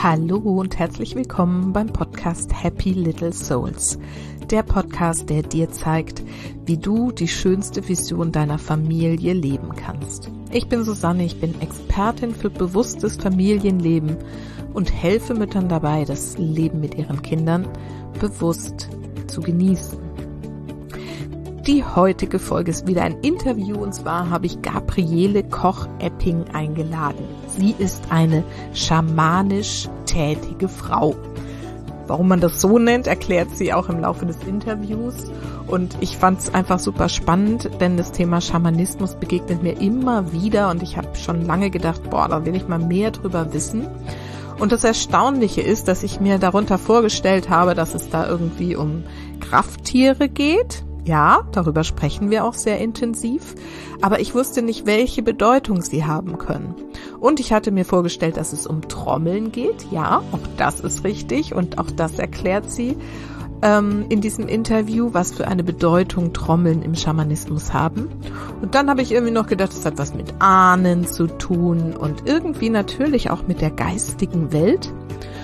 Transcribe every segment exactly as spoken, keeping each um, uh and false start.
Hallo und herzlich willkommen beim Podcast Happy Little Souls. Der Podcast, der dir zeigt, wie du die schönste Vision deiner Familie leben kannst. Ich bin Susanne, ich bin Expertin für bewusstes Familienleben und helfe Müttern dabei, das Leben mit ihren Kindern bewusst zu genießen. Die heutige Folge ist wieder ein Interview und zwar habe ich Gabriele Koch-Epping eingeladen. Sie ist eine schamanisch tätige Frau. Warum man das so nennt, erklärt sie auch im Laufe des Interviews. Und ich fand es einfach super spannend, denn das Thema Schamanismus begegnet mir immer wieder und ich habe schon lange gedacht, boah, da will ich mal mehr drüber wissen. Und das Erstaunliche ist, dass ich mir darunter vorgestellt habe, dass es da irgendwie um Krafttiere geht. Ja, darüber sprechen wir auch sehr intensiv, aber ich wusste nicht, welche Bedeutung sie haben können. Und ich hatte mir vorgestellt, dass es um Trommeln geht. Ja, auch das ist richtig und auch das erklärt sie ähm, in diesem Interview, was für eine Bedeutung Trommeln im Schamanismus haben. Und dann habe ich irgendwie noch gedacht, es hat was mit Ahnen zu tun und irgendwie natürlich auch mit der geistigen Welt.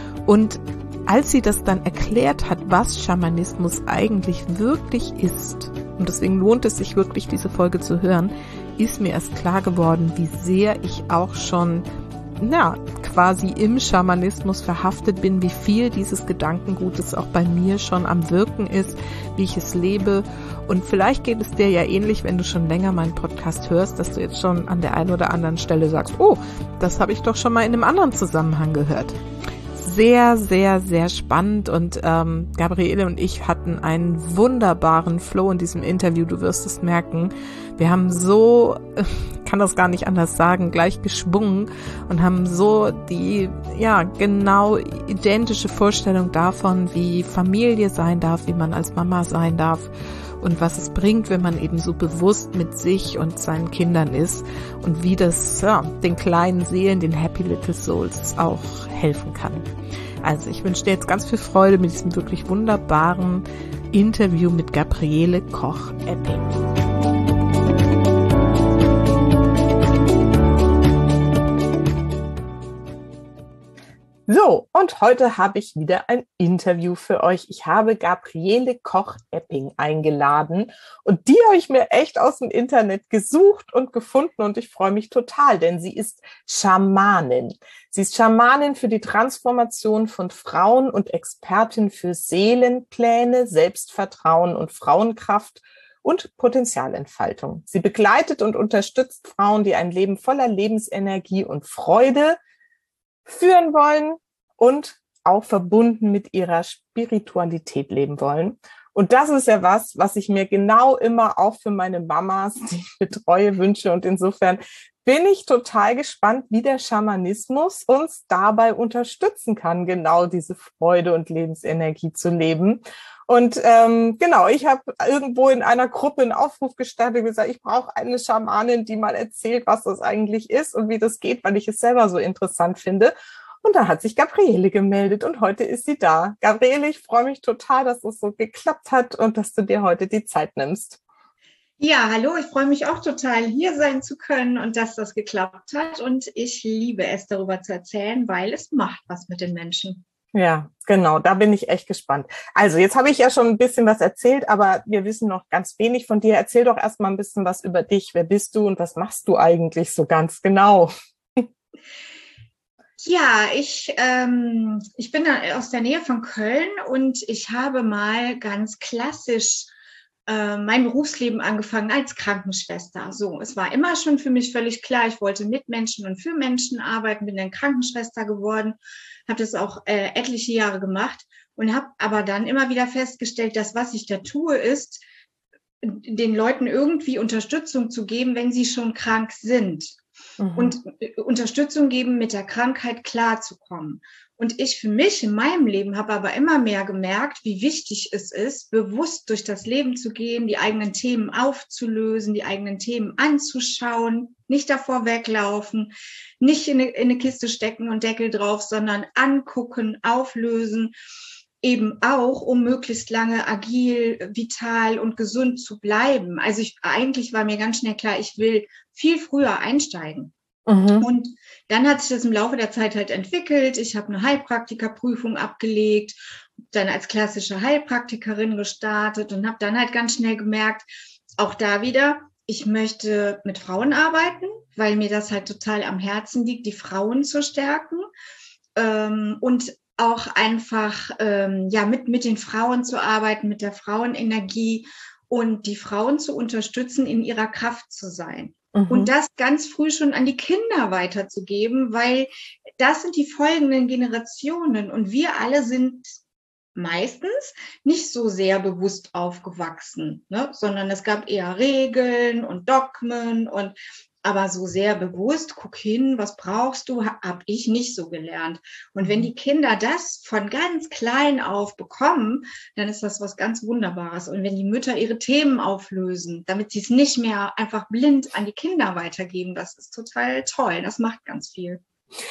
Und als sie das dann erklärt hat, was Schamanismus eigentlich wirklich ist, und deswegen lohnt es sich wirklich, diese Folge zu hören, ist mir erst klar geworden, wie sehr ich auch schon, na, quasi im Schamanismus verhaftet bin, wie viel dieses Gedankengutes auch bei mir schon am Wirken ist, wie ich es lebe. Und vielleicht geht es dir ja ähnlich, wenn du schon länger meinen Podcast hörst, dass du jetzt schon an der einen oder anderen Stelle sagst, oh, das habe ich doch schon mal in einem anderen Zusammenhang gehört. Sehr, sehr, sehr spannend und ähm, Gabriele und ich hatten einen wunderbaren Flow in diesem Interview, du wirst es merken. Wir haben so, ich kann das gar nicht anders sagen, gleich geschwungen und haben so die, ja, genau identische Vorstellung davon, wie Familie sein darf, wie man als Mama sein darf und was es bringt, wenn man eben so bewusst mit sich und seinen Kindern ist und wie das ja, den kleinen Seelen, den Happy Little Souls auch helfen kann. Also ich wünsche dir jetzt ganz viel Freude mit diesem wirklich wunderbaren Interview mit Gabriele Koch-Epping. So, und heute habe ich wieder ein Interview für euch. Ich habe Gabriele Koch-Epping eingeladen und die habe ich mir echt aus dem Internet gesucht und gefunden und ich freue mich total, denn sie ist Schamanin. Sie ist Schamanin für die Transformation von Frauen und Expertin für Seelenpläne, Selbstvertrauen und Frauenkraft und Potenzialentfaltung. Sie begleitet und unterstützt Frauen, die ein Leben voller Lebensenergie und Freude führen wollen und auch verbunden mit ihrer Spiritualität leben wollen. Und das ist ja was, was ich mir genau immer auch für meine Mamas, die ich betreue, wünsche. Und insofern bin ich total gespannt, wie der Schamanismus uns dabei unterstützen kann, genau diese Freude und Lebensenergie zu leben. Und ähm, genau, ich habe irgendwo in einer Gruppe einen Aufruf gestartet und gesagt, ich brauche eine Schamanin, die mal erzählt, was das eigentlich ist und wie das geht, weil ich es selber so interessant finde. Und da hat sich Gabriele gemeldet und heute ist sie da. Gabriele, ich freue mich total, dass es so geklappt hat und dass du dir heute die Zeit nimmst. Ja, hallo, ich freue mich auch total, hier sein zu können und dass das geklappt hat. Und ich liebe es, darüber zu erzählen, weil es macht was mit den Menschen. Ja, genau, da bin ich echt gespannt. Also jetzt habe ich ja schon ein bisschen was erzählt, aber wir wissen noch ganz wenig von dir. Erzähl doch erstmal ein bisschen was über dich. Wer bist du und was machst du eigentlich so ganz genau? Ja, ich, ähm, ich bin aus der Nähe von Köln und ich habe mal ganz klassisch äh, mein Berufsleben angefangen als Krankenschwester. So, es war immer schon für mich völlig klar, ich wollte mit Menschen und für Menschen arbeiten, bin dann Krankenschwester geworden, habe das auch äh, etliche Jahre gemacht und habe aber dann immer wieder festgestellt, dass was ich da tue, ist, den Leuten irgendwie Unterstützung zu geben, wenn sie schon krank sind. Mhm. Und Unterstützung geben, mit der Krankheit klarzukommen. Und ich für mich in meinem Leben habe aber immer mehr gemerkt, wie wichtig es ist, bewusst durch das Leben zu gehen, die eigenen Themen aufzulösen, die eigenen Themen anzuschauen, nicht davor weglaufen, nicht in eine, in eine Kiste stecken und Deckel drauf, sondern angucken, auflösen, eben auch, um möglichst lange agil, vital und gesund zu bleiben. Also ich, eigentlich war mir ganz schnell klar, ich will viel früher einsteigen. Mhm. Und dann hat sich das im Laufe der Zeit halt entwickelt. Ich habe eine Heilpraktikerprüfung abgelegt, dann als klassische Heilpraktikerin gestartet und habe dann halt ganz schnell gemerkt, auch da wieder, ich möchte mit Frauen arbeiten, weil mir das halt total am Herzen liegt, die Frauen zu stärken ähm, und auch einfach ähm, ja mit, mit den Frauen zu arbeiten, mit der Frauenenergie und die Frauen zu unterstützen, in ihrer Kraft zu sein. Mhm. Und das ganz früh schon an die Kinder weiterzugeben, weil das sind die folgenden Generationen und wir alle sind meistens nicht so sehr bewusst aufgewachsen, ne? Sondern es gab eher Regeln und Dogmen und aber so sehr bewusst, guck hin, was brauchst du, habe ich nicht so gelernt. Und wenn die Kinder das von ganz klein auf bekommen, dann ist das was ganz Wunderbares. Und wenn die Mütter ihre Themen auflösen, damit sie es nicht mehr einfach blind an die Kinder weitergeben, das ist total toll. Das macht ganz viel.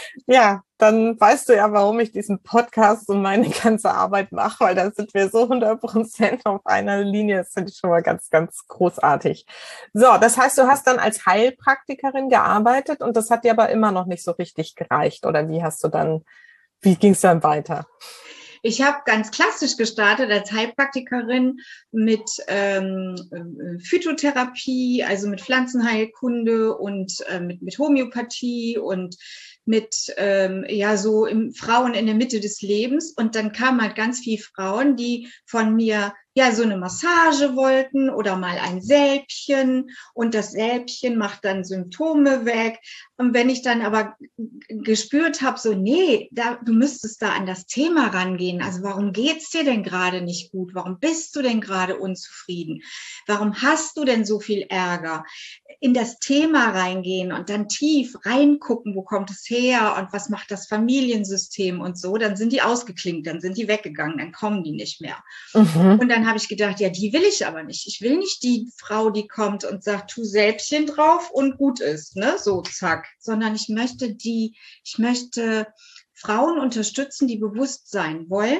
Ja, dann weißt du ja, warum ich diesen Podcast und meine ganze Arbeit mache, weil da sind wir so hundert Prozent auf einer Linie. Das finde ich schon mal ganz, ganz großartig. So, das heißt, du hast dann als Heilpraktikerin gearbeitet und das hat dir aber immer noch nicht so richtig gereicht. Oder wie hast du dann, wie ging es dann weiter? Ich habe ganz klassisch gestartet als Heilpraktikerin mit ähm, Phytotherapie, also mit Pflanzenheilkunde und äh, mit, mit Homöopathie und mit ähm, ja so im Frauen in der Mitte des Lebens. Und dann kamen halt ganz viele Frauen, die von mir ja so eine Massage wollten oder mal ein Sälbchen und das Sälbchen macht dann Symptome weg. Und wenn ich dann aber gespürt habe, so nee, da, du müsstest da an das Thema rangehen. Also warum geht's dir denn gerade nicht gut? Warum bist du denn gerade unzufrieden? Warum hast du denn so viel Ärger? In das Thema reingehen und dann tief reingucken, wo kommt es her und was macht das Familiensystem und so, dann sind die ausgeklinkt, dann sind die weggegangen, dann kommen die nicht mehr. Mhm. Und dann habe ich gedacht, ja, die will ich aber nicht. Ich will nicht die Frau, die kommt und sagt, tu Sälbchen drauf und gut ist, ne, so zack, sondern ich möchte die, ich möchte Frauen unterstützen, die bewusst sein wollen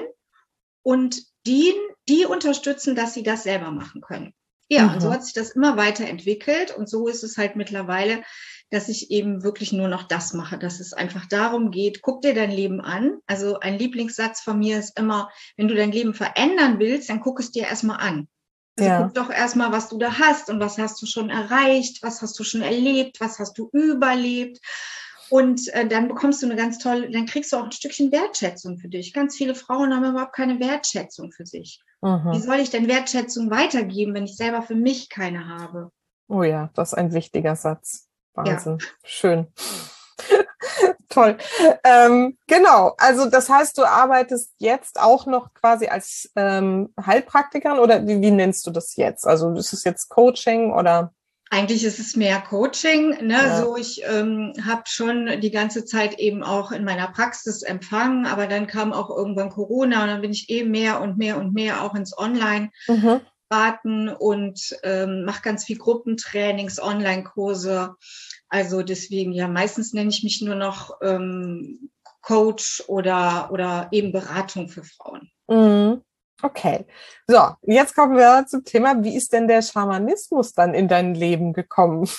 und die, die unterstützen, dass sie das selber machen können. Ja, mhm. Und so hat sich das immer weiterentwickelt und so ist es halt mittlerweile, dass ich eben wirklich nur noch das mache, dass es einfach darum geht, guck dir dein Leben an. Also ein Lieblingssatz von mir ist immer, wenn du dein Leben verändern willst, dann guck es dir erstmal an. Also ja. Guck doch erstmal, was du da hast und was hast du schon erreicht, was hast du schon erlebt, was hast du überlebt. Und äh, dann bekommst du eine ganz tolle, dann kriegst du auch ein Stückchen Wertschätzung für dich. Ganz viele Frauen haben überhaupt keine Wertschätzung für sich. Mhm. Wie soll ich denn Wertschätzung weitergeben, wenn ich selber für mich keine habe? Oh ja, das ist ein wichtiger Satz. Wahnsinn. Ja. Schön. Toll. Ähm, genau, also das heißt, du arbeitest jetzt auch noch quasi als ähm, Heilpraktikerin oder wie, wie nennst du das jetzt? Also ist es jetzt Coaching oder? Eigentlich ist es mehr Coaching, ne? Ja. So ich ähm, habe schon die ganze Zeit eben auch in meiner Praxis empfangen, aber dann kam auch irgendwann Corona und dann bin ich eben mehr und mehr und mehr auch ins Online mhm. beraten und ähm, mache ganz viel Gruppentrainings, Online-Kurse. Also deswegen, ja, meistens nenne ich mich nur noch ähm, Coach oder oder eben Beratung für Frauen. Mhm. Okay, so, jetzt kommen wir zum Thema, wie ist denn der Schamanismus dann in dein Leben gekommen?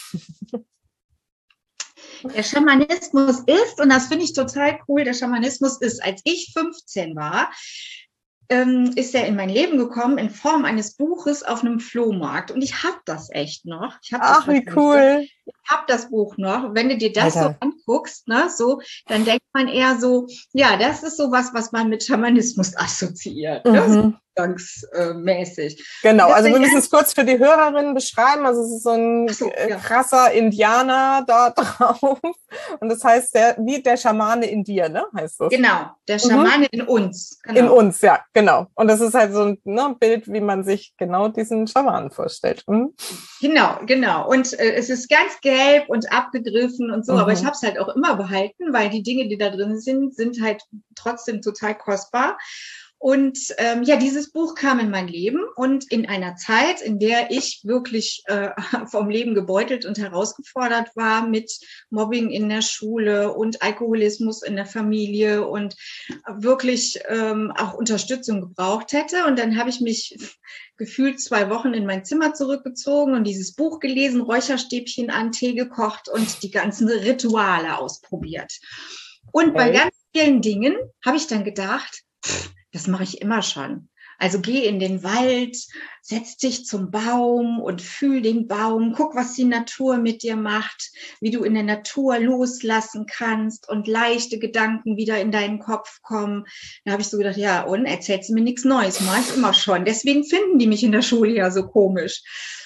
Der Schamanismus ist, und das finde ich total cool, der Schamanismus ist, als ich fünfzehn war, ähm, ist er in mein Leben gekommen in Form eines Buches auf einem Flohmarkt. Und ich habe das echt noch. Ich hab Ach, das wie cool. Ich habe das Buch noch. Wenn du dir das Alter. so anguckst, ne, so, dann denkt man eher so, ja, das ist sowas, was man mit Schamanismus assoziiert. Mhm. Ne? So ganz äh, mäßig. Genau, also wir müssen es kurz für die Hörerinnen beschreiben. Also es ist so ein so, ja. krasser Indianer da drauf. Und das heißt, der, wie der Schamane in dir, ne? Heißt das? Genau, der Schamane mhm. in uns. Genau. In uns, ja, genau. Und das ist halt so ein ne, Bild, wie man sich genau diesen Schamanen vorstellt. Mhm. Genau, genau. Und äh, es ist ganz gelb und abgegriffen und so, mhm. aber ich habe es halt auch immer behalten, weil die Dinge, die da drin sind, sind halt trotzdem total kostbar. Und ähm, ja, dieses Buch kam in mein Leben und in einer Zeit, in der ich wirklich äh, vom Leben gebeutelt und herausgefordert war mit Mobbing in der Schule und Alkoholismus in der Familie und wirklich ähm, auch Unterstützung gebraucht hätte. Und dann habe ich mich gefühlt zwei Wochen in mein Zimmer zurückgezogen und dieses Buch gelesen, Räucherstäbchen an, Tee gekocht und die ganzen Rituale ausprobiert. Und bei ganz vielen Dingen habe ich dann gedacht, pff, das mache ich immer schon. Also geh in den Wald, setz dich zum Baum und fühl den Baum, guck, was die Natur mit dir macht, wie du in der Natur loslassen kannst und leichte Gedanken wieder in deinen Kopf kommen. Da habe ich so gedacht, ja, und erzählst du mir nichts Neues, mache ich immer schon. Deswegen finden die mich in der Schule ja so komisch.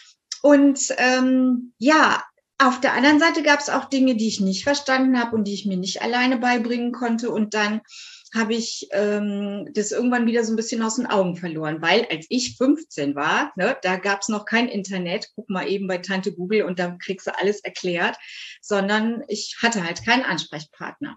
Und ähm, ja, auf der anderen Seite gab es auch Dinge, die ich nicht verstanden habe und die ich mir nicht alleine beibringen konnte. Und dann habe ich ähm, das irgendwann wieder so ein bisschen aus den Augen verloren, weil als ich fünfzehn war, ne, da gab es noch kein Internet, guck mal eben bei Tante Google und dann kriegst du alles erklärt, sondern ich hatte halt keinen Ansprechpartner.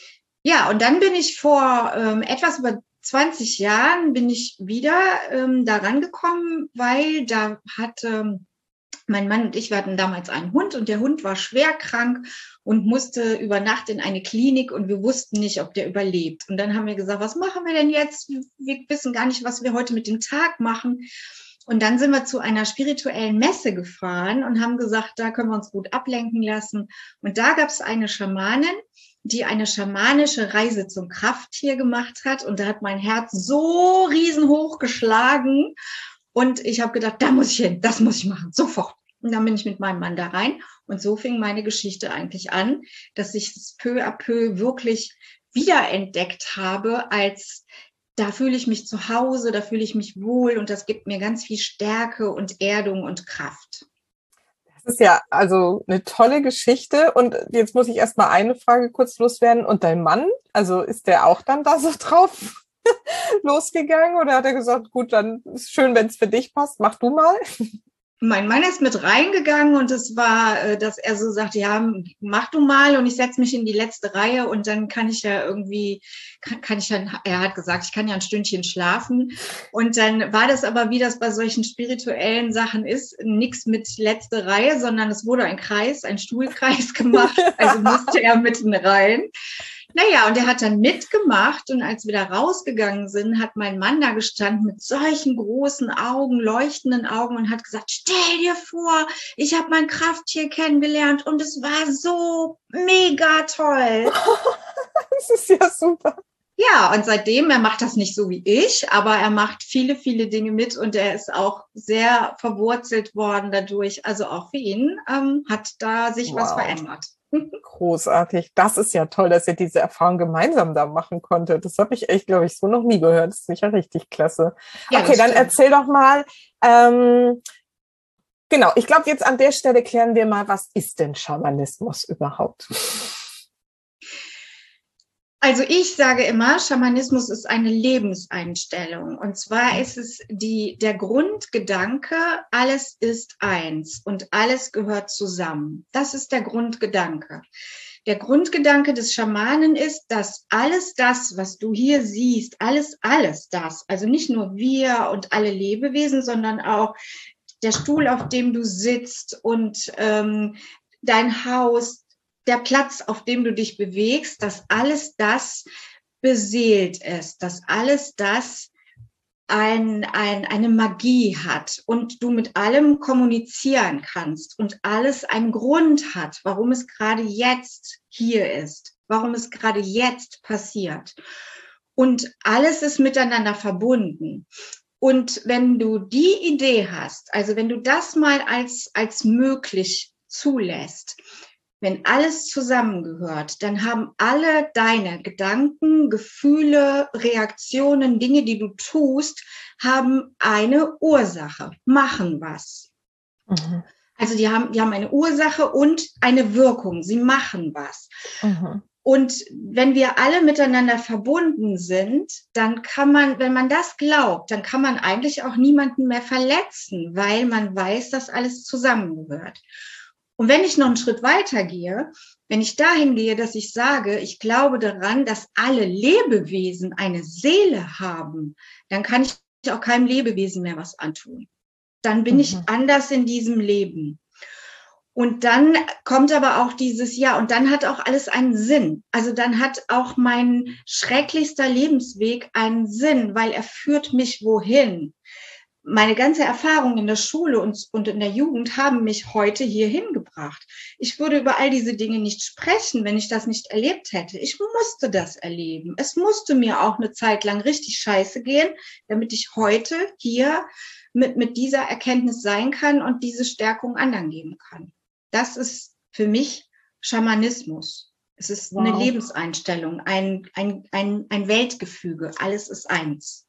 Ja, und dann bin ich vor ähm, etwas über zwanzig Jahren bin ich wieder ähm, da rangekommen, weil da hat ähm, mein Mann und ich, wir hatten damals einen Hund und der Hund war schwer krank und musste über Nacht in eine Klinik und wir wussten nicht, ob der überlebt. Und dann haben wir gesagt, was machen wir denn jetzt? Wir wissen gar nicht, was wir heute mit dem Tag machen. Und dann sind wir zu einer spirituellen Messe gefahren und haben gesagt, da können wir uns gut ablenken lassen. Und da gab es eine Schamanin, die eine schamanische Reise zum Krafttier gemacht hat. Und da hat mein Herz so riesenhoch geschlagen. Und ich habe gedacht, da muss ich hin, das muss ich machen, sofort. Und dann bin ich mit meinem Mann da rein. Und so fing meine Geschichte eigentlich an, dass ich es peu à peu wirklich wiederentdeckt habe, als da fühle ich mich zu Hause, da fühle ich mich wohl und das gibt mir ganz viel Stärke und Erdung und Kraft. Das ist ja also eine tolle Geschichte. Und jetzt muss ich erst mal eine Frage kurz loswerden. Und dein Mann, also ist der auch dann da so drauf losgegangen oder hat er gesagt, gut, dann ist schön, wenn es für dich passt, mach du mal? Mein Mann ist mit reingegangen und es war, dass er so sagte, ja, mach du mal und ich setze mich in die letzte Reihe und dann kann ich ja irgendwie, kann, kann ich dann, er hat gesagt, ich kann ja ein Stündchen schlafen und dann war das aber, wie das bei solchen spirituellen Sachen ist, nichts mit letzte Reihe, sondern es wurde ein Kreis, ein Stuhlkreis gemacht, also musste er mitten rein. Naja, und er hat dann mitgemacht und als wir da rausgegangen sind, hat mein Mann da gestanden mit solchen großen Augen, leuchtenden Augen und hat gesagt, stell dir vor, ich habe mein Krafttier kennengelernt und es war so mega toll. Das ist ja super. Ja, und seitdem, er macht das nicht so wie ich, aber er macht viele, viele Dinge mit und er ist auch sehr verwurzelt worden dadurch. Also auch für ihn ähm, hat da sich wow. was verändert. Großartig. Das ist ja toll, dass ihr diese Erfahrung gemeinsam da machen konntet. Das habe ich echt, glaube ich, so noch nie gehört. Das ist ja richtig klasse. Ja, okay, dann erzähl doch mal. Ähm, genau, ich glaube, jetzt an der Stelle klären wir mal, was ist denn Schamanismus überhaupt? Also ich sage immer, Schamanismus ist eine Lebenseinstellung. Und zwar ist es die, der Grundgedanke, alles ist eins und alles gehört zusammen. Das ist der Grundgedanke. Der Grundgedanke des Schamanen ist, dass alles das, was du hier siehst, alles, alles das, also nicht nur wir und alle Lebewesen, sondern auch der Stuhl, auf dem du sitzt und ähm, dein Haus, der Platz, auf dem du dich bewegst, dass alles das beseelt ist, dass alles das ein, ein, eine Magie hat und du mit allem kommunizieren kannst und alles einen Grund hat, warum es gerade jetzt hier ist, warum es gerade jetzt passiert. Und alles ist miteinander verbunden. Und wenn du die Idee hast, also wenn du das mal als, als möglich zulässt, wenn alles zusammengehört, dann haben alle deine Gedanken, Gefühle, Reaktionen, Dinge, die du tust, haben eine Ursache, machen was. Mhm. Also die haben, die haben eine Ursache und eine Wirkung, sie machen was. Mhm. Und wenn wir alle miteinander verbunden sind, dann kann man, wenn man das glaubt, dann kann man eigentlich auch niemanden mehr verletzen, weil man weiß, dass alles zusammengehört. Und wenn ich noch einen Schritt weiter gehe, wenn ich dahin gehe, dass ich sage, ich glaube daran, dass alle Lebewesen eine Seele haben, dann kann ich auch keinem Lebewesen mehr was antun. Dann bin mhm. ich anders in diesem Leben. Und dann kommt aber auch dieses, ja, und dann hat auch alles einen Sinn. Also dann hat auch mein schrecklichster Lebensweg einen Sinn, weil er führt mich wohin. Meine ganze Erfahrung in der Schule und, und in der Jugend haben mich heute hierhin gebracht. Ich würde über all diese Dinge nicht sprechen, wenn ich das nicht erlebt hätte. Ich musste das erleben. Es musste mir auch eine Zeit lang richtig scheiße gehen, damit ich heute hier mit, mit dieser Erkenntnis sein kann und diese Stärkung anderen geben kann. Das ist für mich Schamanismus. Es ist wow. eine Lebenseinstellung, ein, ein, ein, ein Weltgefüge. Alles ist eins.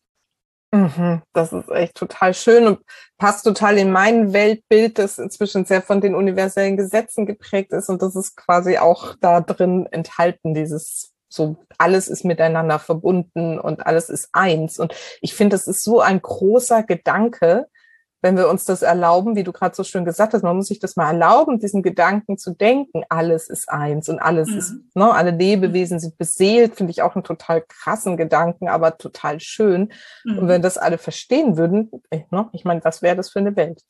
Das ist echt total schön und passt total in mein Weltbild, das inzwischen sehr von den universellen Gesetzen geprägt ist. Und das ist quasi auch da drin enthalten, dieses so, alles ist miteinander verbunden und alles ist eins. Und ich finde, das ist so ein großer Gedanke, wenn wir uns das erlauben, wie du gerade so schön gesagt hast, man muss sich das mal erlauben, diesen Gedanken zu denken, alles ist eins und alles mhm. ist, ne, alle Lebewesen sind beseelt, finde ich auch einen total krassen Gedanken, aber total schön. Mhm. Und wenn das alle verstehen würden, ne, ich meine, was wäre das für eine Welt?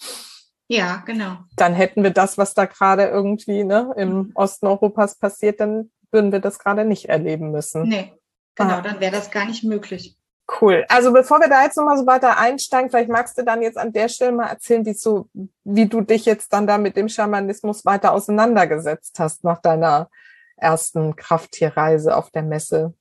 Ja, genau. Dann hätten wir das, was da gerade irgendwie ne, im mhm. Osten Europas passiert, dann würden wir das gerade nicht erleben müssen. Nee, genau, ah. dann wäre das gar nicht möglich. Cool. Also bevor wir da jetzt nochmal so weiter einsteigen, vielleicht magst du dann jetzt an der Stelle mal erzählen, wie so, wie du dich jetzt dann da mit dem Schamanismus weiter auseinandergesetzt hast nach deiner ersten Krafttierreise auf der Messe.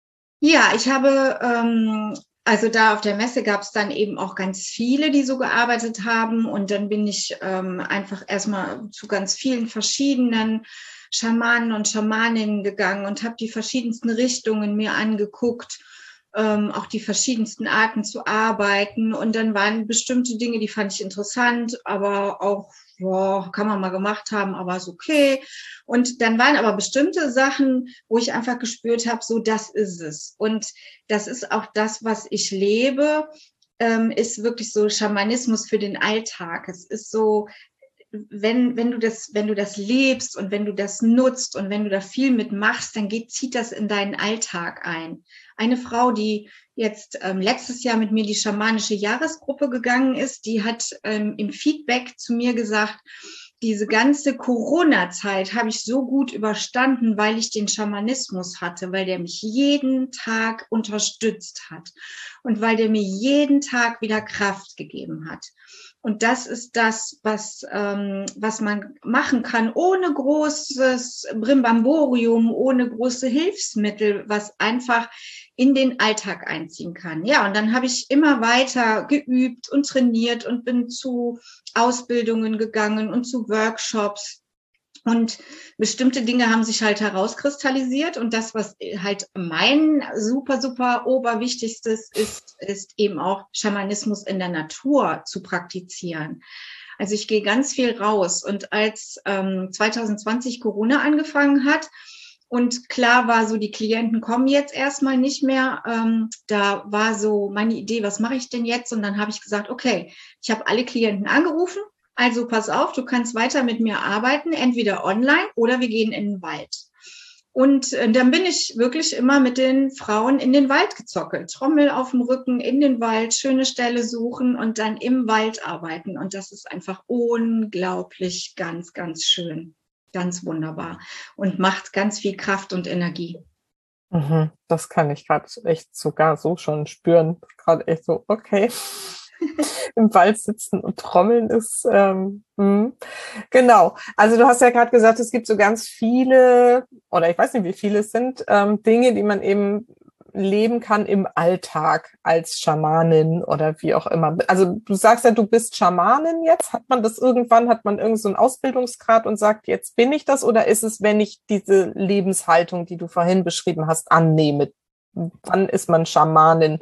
Ja, ich habe, ähm, also da auf der Messe gab es dann eben auch ganz viele, die so gearbeitet haben und dann bin ich ähm, einfach erstmal zu ganz vielen verschiedenen Schamanen und Schamaninnen gegangen und habe die verschiedensten Richtungen mir angeguckt. Ähm, auch die verschiedensten Arten zu arbeiten. Und dann waren bestimmte Dinge, die fand ich interessant, aber auch, ja, kann man mal gemacht haben, aber ist okay. Und dann waren aber bestimmte Sachen, wo ich einfach gespürt habe, so, das ist es. Und das ist auch das, was ich lebe, ähm, ist wirklich so Schamanismus für den Alltag. Es ist so, wenn, wenn du das, wenn du das lebst und wenn du das nutzt und wenn du da viel mitmachst, dann geht, zieht das in deinen Alltag ein. Eine Frau, die jetzt ähm, letztes Jahr mit mir die schamanische Jahresgruppe gegangen ist, die hat ähm, im Feedback zu mir gesagt, diese ganze Corona-Zeit habe ich so gut überstanden, weil ich den Schamanismus hatte, weil der mich jeden Tag unterstützt hat und weil der mir jeden Tag wieder Kraft gegeben hat. Und das ist das, was, ähm, was man machen kann, ohne großes Brimbamborium, ohne große Hilfsmittel, was einfach in den Alltag einziehen kann. Ja, und dann habe ich immer weiter geübt und trainiert und bin zu Ausbildungen gegangen und zu Workshops. Und bestimmte Dinge haben sich halt herauskristallisiert. Und das, was halt mein super, super oberwichtigstes ist, ist eben auch Schamanismus in der Natur zu praktizieren. Also ich gehe ganz viel raus. Und als ähm, zwanzig zwanzig Corona angefangen hat und klar war so, die Klienten kommen jetzt erstmal nicht mehr, ähm, da war so meine Idee, was mache ich denn jetzt? Und dann habe ich gesagt, okay, ich habe alle Klienten angerufen. Also pass auf, du kannst weiter mit mir arbeiten, entweder online oder wir gehen in den Wald. Und äh, dann bin ich wirklich immer mit den Frauen in den Wald gezockelt. Trommel auf dem Rücken, in den Wald, schöne Stelle suchen und dann im Wald arbeiten. Und das ist einfach unglaublich, ganz, ganz schön, ganz wunderbar und macht ganz viel Kraft und Energie. Mhm, das kann ich gerade echt sogar so schon spüren. Gerade echt so, okay. Im Wald sitzen und trommeln ist, ähm, mh. Genau. Also du hast ja gerade gesagt, es gibt so ganz viele, oder ich weiß nicht, wie viele es sind, ähm, Dinge, die man eben leben kann im Alltag als Schamanin oder wie auch immer. Also du sagst ja, du bist Schamanin jetzt. Hat man das irgendwann, hat man irgend so einen Ausbildungsgrad und sagt, jetzt bin ich das? Oder ist es, wenn ich diese Lebenshaltung, die du vorhin beschrieben hast, annehme? Wann ist man Schamanin?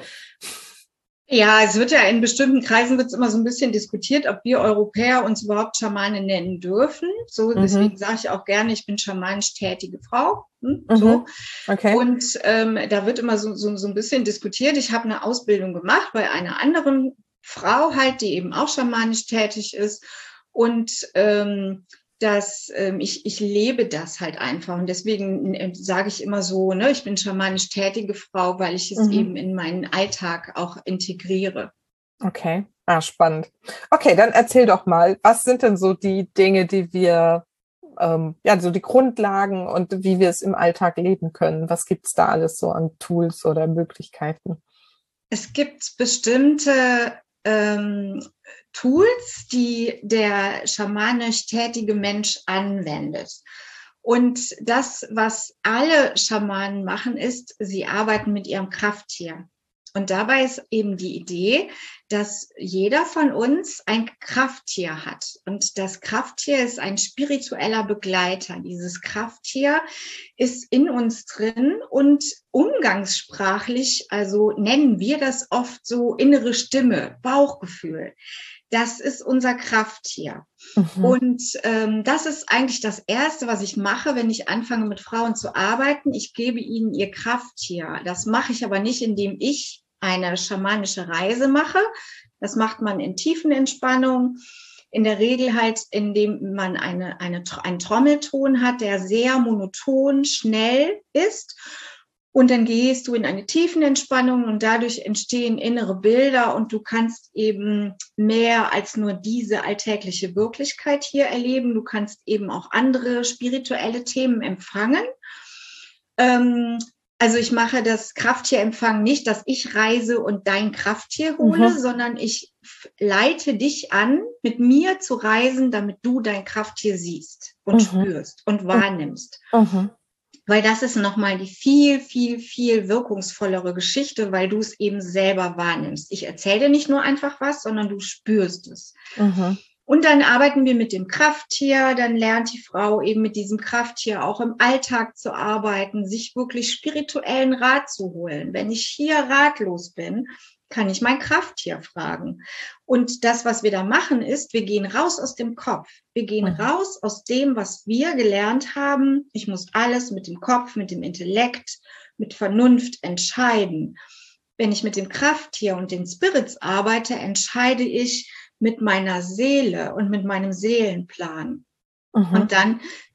Ja, es wird ja in bestimmten Kreisen wird es immer so ein bisschen diskutiert, ob wir Europäer uns überhaupt Schamane nennen dürfen. So, mhm. Deswegen sage ich auch gerne, ich bin schamanisch tätige Frau. Hm, mhm. So. Okay. Und ähm, da wird immer so, so, so ein bisschen diskutiert. Ich habe eine Ausbildung gemacht bei einer anderen Frau halt, die eben auch schamanisch tätig ist. Und ähm, dass ähm, ich, ich lebe das halt einfach. Und deswegen äh, sage ich immer so, ne, ich bin schamanisch tätige Frau, weil ich es mhm. eben in meinen Alltag auch integriere. Okay, ah, spannend. Okay, dann erzähl doch mal, was sind denn so die Dinge, die wir, ähm, ja, so die Grundlagen und wie wir es im Alltag leben können? Was gibt's da alles so an Tools oder Möglichkeiten? Es gibt bestimmte ähm, Tools, die der schamanisch tätige Mensch anwendet. Und das, was alle Schamanen machen, ist, sie arbeiten mit ihrem Krafttier. Und dabei ist eben die Idee, dass jeder von uns ein Krafttier hat. Und das Krafttier ist ein spiritueller Begleiter. Dieses Krafttier ist in uns drin und umgangssprachlich, also nennen wir das oft so innere Stimme, Bauchgefühl. Das ist unser Krafttier. Mhm. Und ähm, das ist eigentlich das Erste, was ich mache, wenn ich anfange, mit Frauen zu arbeiten. Ich gebe ihnen ihr Krafttier. Das mache ich aber nicht, indem ich eine schamanische Reise mache. Das macht man in Tiefenentspannung. In der Regel halt, indem man eine, eine, einen Trommelton hat, der sehr monoton, schnell ist. Und dann gehst du in eine Tiefenentspannung und dadurch entstehen innere Bilder und du kannst eben mehr als nur diese alltägliche Wirklichkeit hier erleben. Du kannst eben auch andere spirituelle Themen empfangen. Ähm, also ich mache das Krafttierempfangen nicht, dass ich reise und dein Krafttier hole, mhm. sondern ich leite dich an, mit mir zu reisen, damit du dein Krafttier siehst und mhm. spürst und wahrnimmst. Mhm. Weil das ist nochmal die viel, viel, viel wirkungsvollere Geschichte, weil du es eben selber wahrnimmst. Ich erzähle dir nicht nur einfach was, sondern du spürst es. Mhm. Und dann arbeiten wir mit dem Krafttier, dann lernt die Frau eben mit diesem Krafttier auch im Alltag zu arbeiten, sich wirklich spirituellen Rat zu holen. Wenn ich hier ratlos bin, kann ich mein Krafttier fragen. Und das, was wir da machen, ist, wir gehen raus aus dem Kopf. Wir gehen mhm. raus aus dem, was wir gelernt haben. Ich muss alles mit dem Kopf, mit dem Intellekt, mit Vernunft entscheiden. Wenn ich mit dem Krafttier und den Spirits arbeite, entscheide ich mit meiner Seele und mit meinem Seelenplan. Mhm. Und dann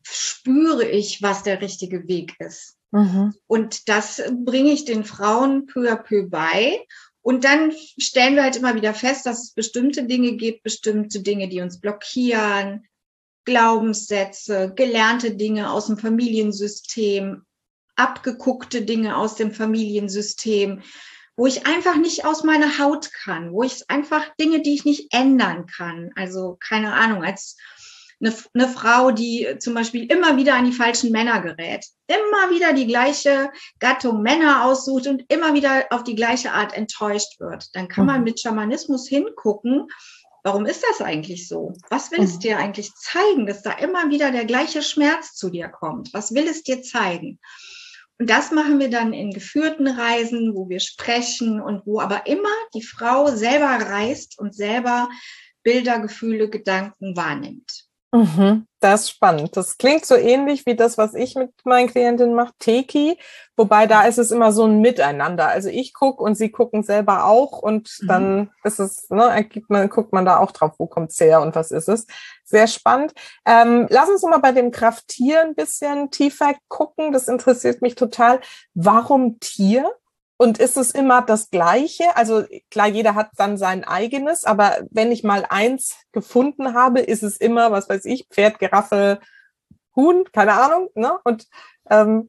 spüre ich, was der richtige Weg ist. Mhm. Und das bringe ich den Frauen peu à peu bei. Und dann stellen wir halt immer wieder fest, dass es bestimmte Dinge gibt, bestimmte Dinge, die uns blockieren, Glaubenssätze, gelernte Dinge aus dem Familiensystem, abgeguckte Dinge aus dem Familiensystem, wo ich einfach nicht aus meiner Haut kann, wo ich einfach Dinge, die ich nicht ändern kann. Also keine Ahnung, als eine, eine Frau, die zum Beispiel immer wieder an die falschen Männer gerät, immer wieder die gleiche Gattung Männer aussucht und immer wieder auf die gleiche Art enttäuscht wird. Dann kann man mit Schamanismus hingucken, warum ist das eigentlich so? Was will es dir eigentlich zeigen, dass da immer wieder der gleiche Schmerz zu dir kommt? Was will es dir zeigen? Und das machen wir dann in geführten Reisen, wo wir sprechen und wo aber immer die Frau selber reist und selber Bilder, Gefühle, Gedanken wahrnimmt. Mhm, das ist spannend. Das klingt so ähnlich wie das, was ich mit meinen Klientinnen mache, Teki. Wobei da ist es immer so ein Miteinander. Also ich gucke und sie gucken selber auch und mhm. dann ist es, ne, gibt man, guckt man da auch drauf, wo kommt's her und was ist es. Sehr spannend. Ähm, lass uns mal bei dem Krafttier ein bisschen tiefer gucken. Das interessiert mich total. Warum Tier? Und ist es immer das Gleiche? Also klar, jeder hat dann sein eigenes, aber wenn ich mal eins gefunden habe, ist es immer, was weiß ich, Pferd, Giraffe, Huhn, keine Ahnung, ne? Und ähm,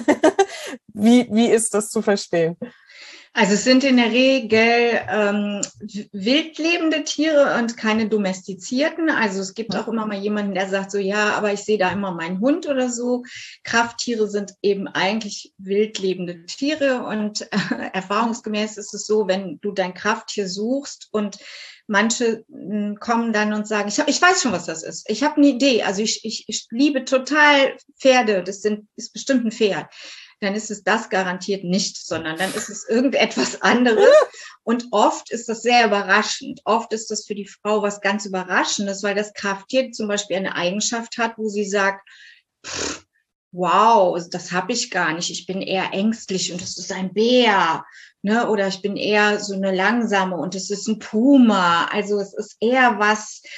wie, wie ist das zu verstehen? Also es sind in der Regel ähm, wildlebende Tiere und keine domestizierten. Also es gibt auch immer mal jemanden, der sagt so, ja, aber ich sehe da immer meinen Hund oder so. Krafttiere sind eben eigentlich wildlebende Tiere und äh, erfahrungsgemäß ist es so, wenn du dein Krafttier suchst und manche mh, kommen dann und sagen, ich, hab, ich weiß schon, was das ist. Ich habe eine Idee. Also ich, ich, ich liebe total Pferde. Das sind, ist bestimmt ein Pferd. Dann ist es das garantiert nicht, sondern dann ist es irgendetwas anderes. Und oft ist das sehr überraschend. Oft ist das für die Frau was ganz Überraschendes, weil das Krafttier zum Beispiel eine Eigenschaft hat, wo sie sagt, pff, wow, das habe ich gar nicht. Ich bin eher ängstlich und das ist ein Bär. Ne? Oder ich bin eher so eine langsame und es ist ein Puma. Also es ist eher was,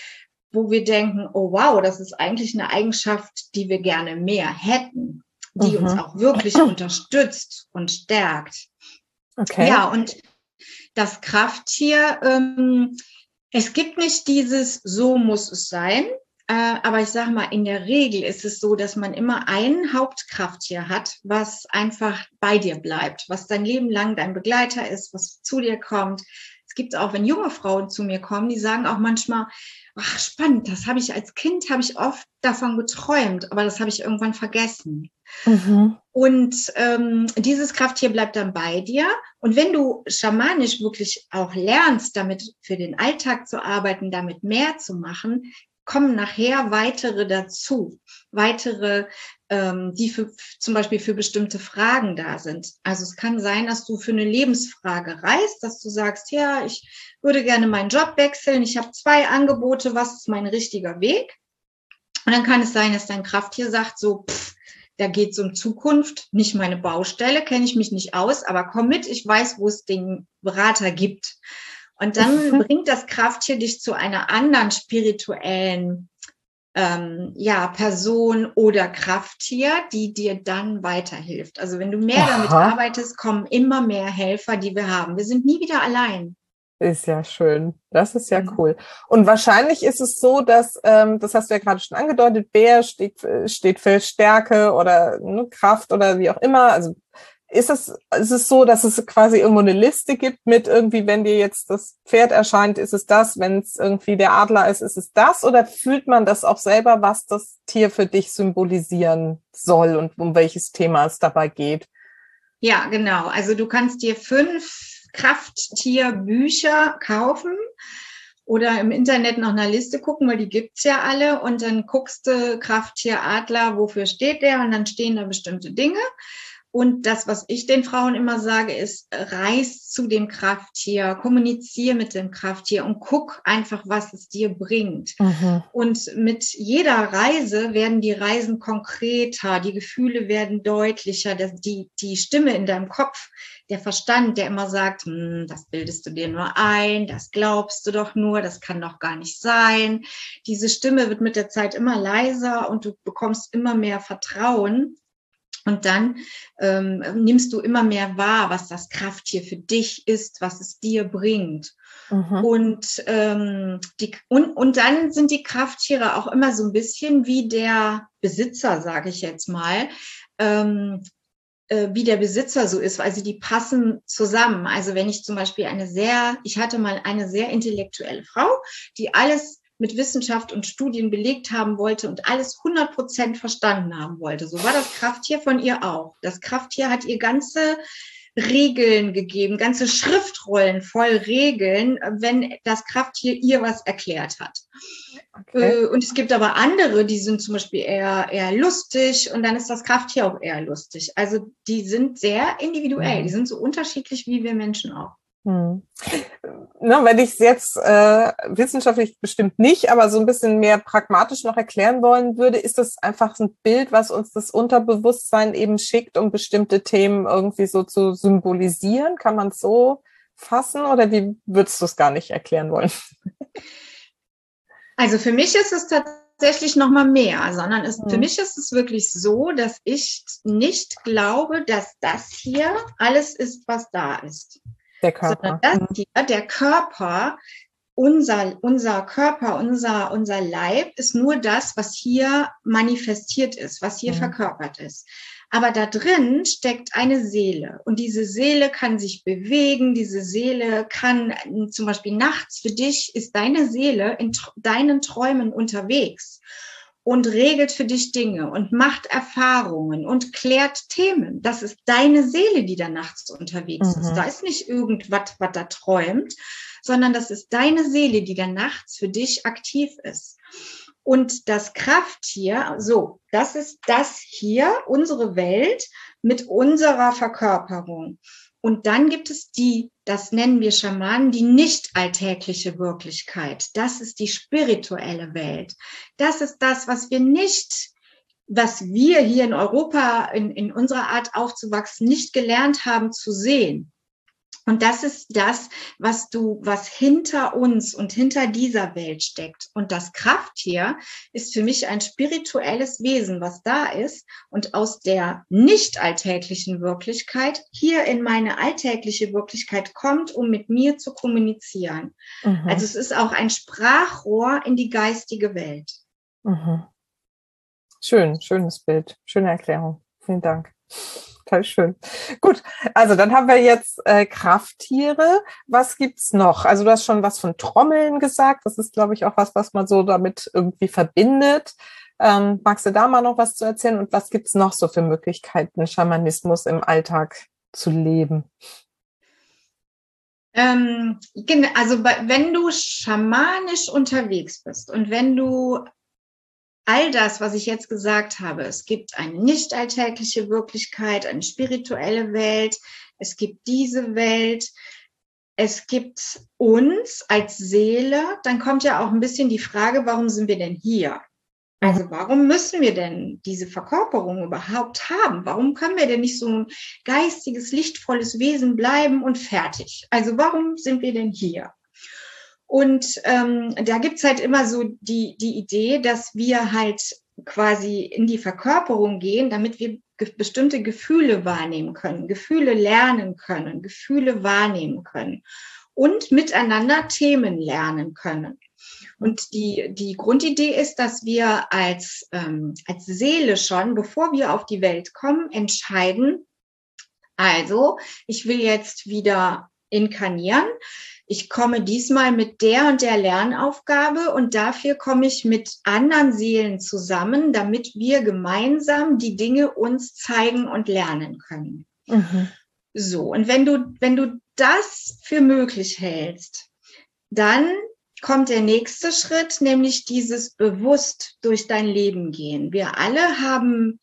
wo wir denken, oh wow, das ist eigentlich eine Eigenschaft, die wir gerne mehr hätten, die mhm. uns auch wirklich unterstützt und stärkt. Okay. Ja, und das Krafttier, ähm, es gibt nicht dieses, so muss es sein, äh, aber ich sage mal, in der Regel ist es so, dass man immer ein Hauptkrafttier hat, was einfach bei dir bleibt, was dein Leben lang dein Begleiter ist, was zu dir kommt. Es gibt auch, wenn junge Frauen zu mir kommen, die sagen auch manchmal, ach spannend, das habe ich als Kind, habe ich oft davon geträumt, aber das habe ich irgendwann vergessen. Mhm. Und ähm, dieses Krafttier bleibt dann bei dir. Und wenn du schamanisch wirklich auch lernst, damit für den Alltag zu arbeiten, damit mehr zu machen, kommen nachher weitere dazu. Weitere, ähm, die für, zum Beispiel für bestimmte Fragen da sind. Also es kann sein, dass du für eine Lebensfrage reist, dass du sagst, ja, ich würde gerne meinen Job wechseln, ich habe zwei Angebote, was ist mein richtiger Weg? Und dann kann es sein, dass dein Krafttier sagt so, pff, da geht es um Zukunft, nicht meine Baustelle, kenne ich mich nicht aus, aber komm mit, ich weiß, wo es den Berater gibt. Und dann mhm. bringt das Krafttier dich zu einer anderen spirituellen ähm, ja, Person oder Krafttier, die dir dann weiterhilft. Also wenn du mehr Aha. damit arbeitest, kommen immer mehr Helfer, die wir haben. Wir sind nie wieder allein. Ist ja schön. Das ist ja cool. Und wahrscheinlich ist es so, dass, ähm, das hast du ja gerade schon angedeutet, Bär steht, steht für Stärke oder ne, Kraft oder wie auch immer. Also ist es, ist es so, dass es quasi irgendwo eine Liste gibt mit irgendwie, wenn dir jetzt das Pferd erscheint, ist es das, wenn es irgendwie der Adler ist, ist es das? Oder fühlt man das auch selber, was das Tier für dich symbolisieren soll und um welches Thema es dabei geht? Ja, genau. Also du kannst dir fünf Krafttierbücher kaufen oder im Internet nach einer Liste gucken, weil die gibt's ja alle, und dann guckst du Krafttier Adler, wofür steht der, und dann stehen da bestimmte Dinge. Und das, was ich den Frauen immer sage, ist, reis zu dem Krafttier, kommuniziere mit dem Krafttier und guck einfach, was es dir bringt. Mhm. Und mit jeder Reise werden die Reisen konkreter, die Gefühle werden deutlicher, die, die Stimme in deinem Kopf, der Verstand, der immer sagt, hm, das bildest du dir nur ein, das glaubst du doch nur, das kann doch gar nicht sein. Diese Stimme wird mit der Zeit immer leiser und du bekommst immer mehr Vertrauen. Und dann ähm, nimmst du immer mehr wahr, was das Krafttier für dich ist, was es dir bringt. Mhm. Und, ähm, die, und, und dann sind die Krafttiere auch immer so ein bisschen wie der Besitzer, sage ich jetzt mal, ähm, äh, wie der Besitzer so ist, also die passen zusammen. Also wenn ich zum Beispiel eine sehr, ich hatte mal eine sehr intellektuelle Frau, die alles mit Wissenschaft und Studien belegt haben wollte und alles hundert Prozent verstanden haben wollte. So war das Krafttier von ihr auch. Das Krafttier hat ihr ganze Regeln gegeben, ganze Schriftrollen voll Regeln, wenn das Krafttier ihr was erklärt hat. Okay. Und es gibt aber andere, die sind zum Beispiel eher, eher lustig, und dann ist das Krafttier auch eher lustig. Also die sind sehr individuell, die sind so unterschiedlich wie wir Menschen auch. Hm. Na, wenn ich es jetzt äh, wissenschaftlich bestimmt nicht, aber so ein bisschen mehr pragmatisch noch erklären wollen würde, ist das einfach ein Bild, was uns das Unterbewusstsein eben schickt, um bestimmte Themen irgendwie so zu symbolisieren? Kann man es so fassen, oder wie würdest du es gar nicht erklären wollen? Also für mich ist es tatsächlich noch mal mehr, sondern es, hm. für mich ist es wirklich so, dass ich nicht glaube, dass das hier alles ist, was da ist. Der Körper. Das hier, der Körper, unser, unser Körper, unser, unser Leib ist nur das, was hier manifestiert ist, was hier mhm. verkörpert ist. Aber da drin steckt eine Seele, und diese Seele kann sich bewegen, diese Seele kann zum Beispiel nachts, für dich ist deine Seele in tr- deinen Träumen unterwegs und regelt für dich Dinge und macht Erfahrungen und klärt Themen. Das ist deine Seele, die da nachts unterwegs mhm. ist. Da ist nicht irgendwas, was da träumt, sondern das ist deine Seele, die da nachts für dich aktiv ist. Und das Krafttier, so, das ist das hier, unsere Welt mit unserer Verkörperung. Und dann gibt es die, das nennen wir Schamanen, die nicht alltägliche Wirklichkeit. Das ist die spirituelle Welt. Das ist das, was wir nicht, was wir hier in Europa in, in unserer Art aufzuwachsen nicht gelernt haben zu sehen. Und das ist das, was du, was hinter uns und hinter dieser Welt steckt. Und das Krafttier ist für mich ein spirituelles Wesen, was da ist und aus der nicht alltäglichen Wirklichkeit hier in meine alltägliche Wirklichkeit kommt, um mit mir zu kommunizieren. Mhm. Also es ist auch ein Sprachrohr in die geistige Welt. Mhm. Schön, schönes Bild, schöne Erklärung. Vielen Dank. Total schön. Gut, also dann haben wir jetzt äh, Krafttiere. Was gibt's noch? Also du hast schon was von Trommeln gesagt. Das ist, glaube ich, auch was, was man so damit irgendwie verbindet. Ähm, magst du da mal noch was zu erzählen? Und was gibt's noch so für Möglichkeiten, Schamanismus im Alltag zu leben? Ähm, also wenn du schamanisch unterwegs bist und wenn du all das, was ich jetzt gesagt habe, es gibt eine nicht alltägliche Wirklichkeit, eine spirituelle Welt, es gibt diese Welt, es gibt uns als Seele, dann kommt ja auch ein bisschen die Frage, warum sind wir denn hier? Also warum müssen wir denn diese Verkörperung überhaupt haben? Warum können wir denn nicht so ein geistiges, lichtvolles Wesen bleiben und fertig? Also warum sind wir denn hier? Und ähm, da gibt's halt immer so die, die Idee, dass wir halt quasi in die Verkörperung gehen, damit wir ge- bestimmte Gefühle wahrnehmen können, Gefühle lernen können, Gefühle wahrnehmen können und miteinander Themen lernen können. Und die, die Grundidee ist, dass wir als, ähm, als Seele schon, bevor wir auf die Welt kommen, entscheiden, also ich will jetzt wieder inkarnieren. Ich komme diesmal mit der und der Lernaufgabe und dafür komme ich mit anderen Seelen zusammen, damit wir gemeinsam die Dinge uns zeigen und lernen können. Mhm. So, und wenn du, wenn du das für möglich hältst, dann kommt der nächste Schritt, nämlich dieses bewusst durch dein Leben gehen. Wir alle haben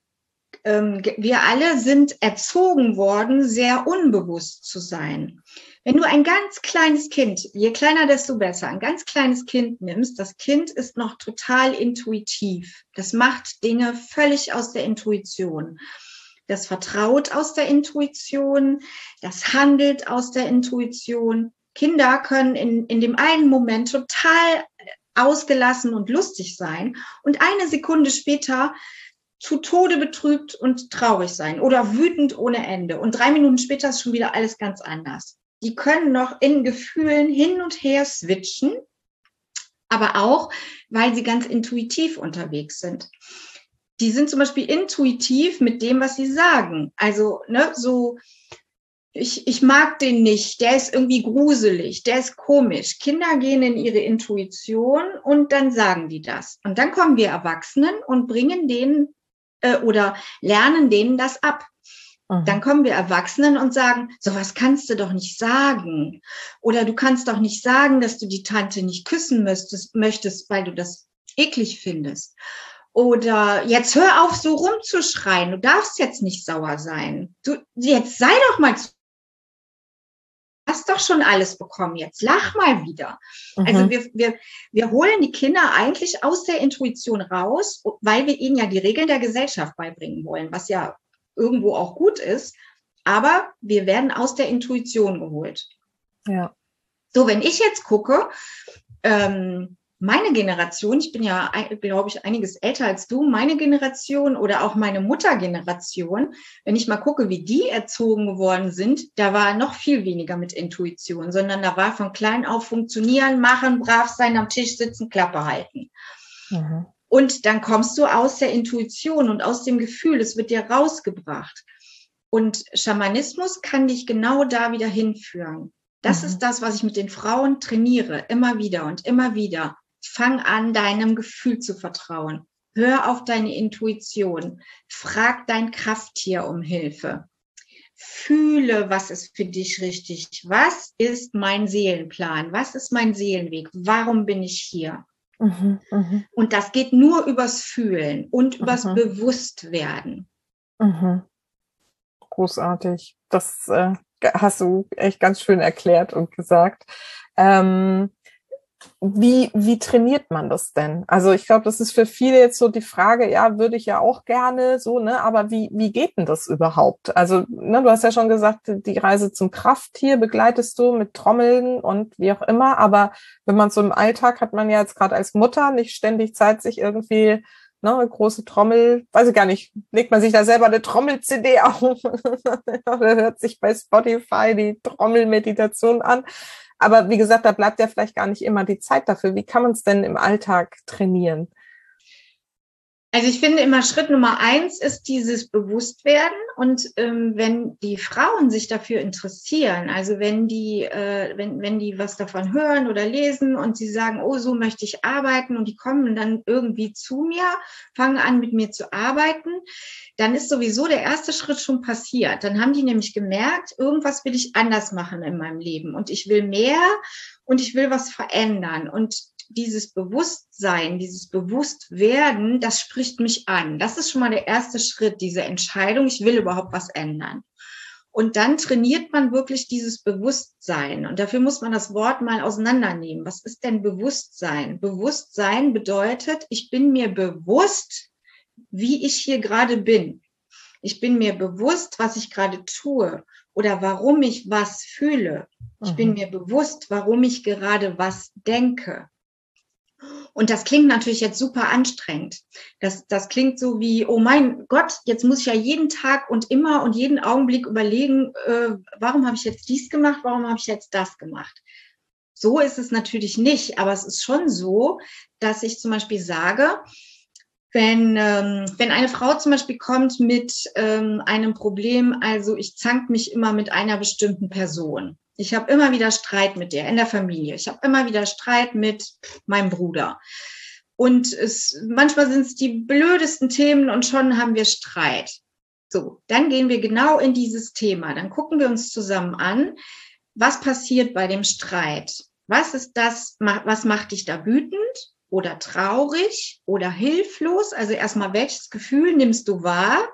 wir alle sind erzogen worden, sehr unbewusst zu sein. Wenn du ein ganz kleines Kind, je kleiner, desto besser, ein ganz kleines Kind nimmst, das Kind ist noch total intuitiv. Das macht Dinge völlig aus der Intuition. Das vertraut aus der Intuition, das handelt aus der Intuition. Kinder können in, in dem einen Moment total ausgelassen und lustig sein und eine Sekunde später zu Tode betrübt und traurig sein oder wütend ohne Ende. Und drei Minuten später ist schon wieder alles ganz anders. Die können noch in Gefühlen hin und her switchen, aber auch, weil sie ganz intuitiv unterwegs sind. Die sind zum Beispiel intuitiv mit dem, was sie sagen. Also, ne, so, ich, ich mag den nicht, der ist irgendwie gruselig, der ist komisch. Kinder gehen in ihre Intuition und dann sagen die das. Und dann kommen wir Erwachsenen und bringen denen oder lernen denen das ab. Mhm. Dann kommen wir Erwachsenen und sagen, sowas kannst du doch nicht sagen. Oder du kannst doch nicht sagen, dass du die Tante nicht küssen möchtest, möchtest, weil du das eklig findest. Oder jetzt hör auf, so rumzuschreien. Du darfst jetzt nicht sauer sein. Du, jetzt sei doch mal zu hast doch schon alles bekommen, jetzt lach mal wieder. Mhm. Also wir, wir, wir holen die Kinder eigentlich aus der Intuition raus, weil wir ihnen ja die Regeln der Gesellschaft beibringen wollen, was ja irgendwo auch gut ist, aber wir werden aus der Intuition geholt. Ja. So, wenn ich jetzt gucke, ähm, meine Generation, ich bin ja, glaube ich, einiges älter als du, meine Generation oder auch meine Muttergeneration, wenn ich mal gucke, wie die erzogen geworden sind, da war noch viel weniger mit Intuition, sondern da war von klein auf funktionieren, machen, brav sein, am Tisch sitzen, Klappe halten. Mhm. Und dann kommst du aus der Intuition und aus dem Gefühl, es wird dir rausgebracht. Und Schamanismus kann dich genau da wieder hinführen. Das mhm. ist das, was ich mit den Frauen trainiere, immer wieder und immer wieder. Fang an, deinem Gefühl zu vertrauen. Hör auf deine Intuition. Frag dein Krafttier um Hilfe. Fühle, was ist für dich richtig. Was ist mein Seelenplan? Was ist mein Seelenweg? Warum bin ich hier? Mhm, mh. Und das geht nur übers Fühlen und übers mhm. Bewusstwerden. Mhm. Großartig. Das äh, hast du echt ganz schön erklärt und gesagt. Ähm, Wie, wie trainiert man das denn? Also ich glaube, das ist für viele jetzt so die Frage, ja, würde ich ja auch gerne so, ne, aber wie, wie geht denn das überhaupt? Also, ne, du hast ja schon gesagt, die Reise zum Krafttier begleitest du mit Trommeln und wie auch immer, aber wenn man so im Alltag hat man ja jetzt gerade als Mutter nicht ständig Zeit, sich irgendwie, ne, eine große Trommel, weiß ich gar nicht, legt man sich da selber eine Trommel-C D auf oder hört sich bei Spotify die Trommelmeditation an. Aber wie gesagt, da bleibt ja vielleicht gar nicht immer die Zeit dafür. Wie kann man es denn im Alltag trainieren? Also ich finde immer Schritt Nummer eins ist dieses Bewusstwerden und ähm, wenn die Frauen sich dafür interessieren, also wenn die, äh, wenn, wenn die was davon hören oder lesen und sie sagen, oh, so möchte ich arbeiten und die kommen dann irgendwie zu mir, fangen an mit mir zu arbeiten, dann ist sowieso der erste Schritt schon passiert. Dann haben die nämlich gemerkt, irgendwas will ich anders machen in meinem Leben und ich will mehr und ich will was verändern und dieses Bewusstsein, dieses Bewusstwerden, das spricht mich an. Das ist schon mal der erste Schritt, diese Entscheidung, ich will überhaupt was ändern. Und dann trainiert man wirklich dieses Bewusstsein. Und dafür muss man das Wort mal auseinandernehmen. Was ist denn Bewusstsein? Bewusstsein bedeutet, ich bin mir bewusst, wie ich hier gerade bin. Ich bin mir bewusst, was ich gerade tue oder warum ich was fühle. Ich mhm. bin mir bewusst, warum ich gerade was denke. Und das klingt natürlich jetzt super anstrengend. Das, das klingt so wie, oh mein Gott, jetzt muss ich ja jeden Tag und immer und jeden Augenblick überlegen, äh, warum habe ich jetzt dies gemacht, warum habe ich jetzt das gemacht. So ist es natürlich nicht, aber es ist schon so, dass ich zum Beispiel sage, wenn, ähm, wenn eine Frau zum Beispiel kommt mit ähm, einem Problem, also ich zank mich immer mit einer bestimmten Person. Ich habe immer wieder Streit mit der in der Familie. Ich habe immer wieder Streit mit meinem Bruder. Und es, manchmal sind es die blödesten Themen und schon haben wir Streit. So, dann gehen wir genau in dieses Thema. Dann gucken wir uns zusammen an, was passiert bei dem Streit? Was ist das, was macht dich da wütend oder traurig oder hilflos? Also erstmal, welches Gefühl nimmst du wahr?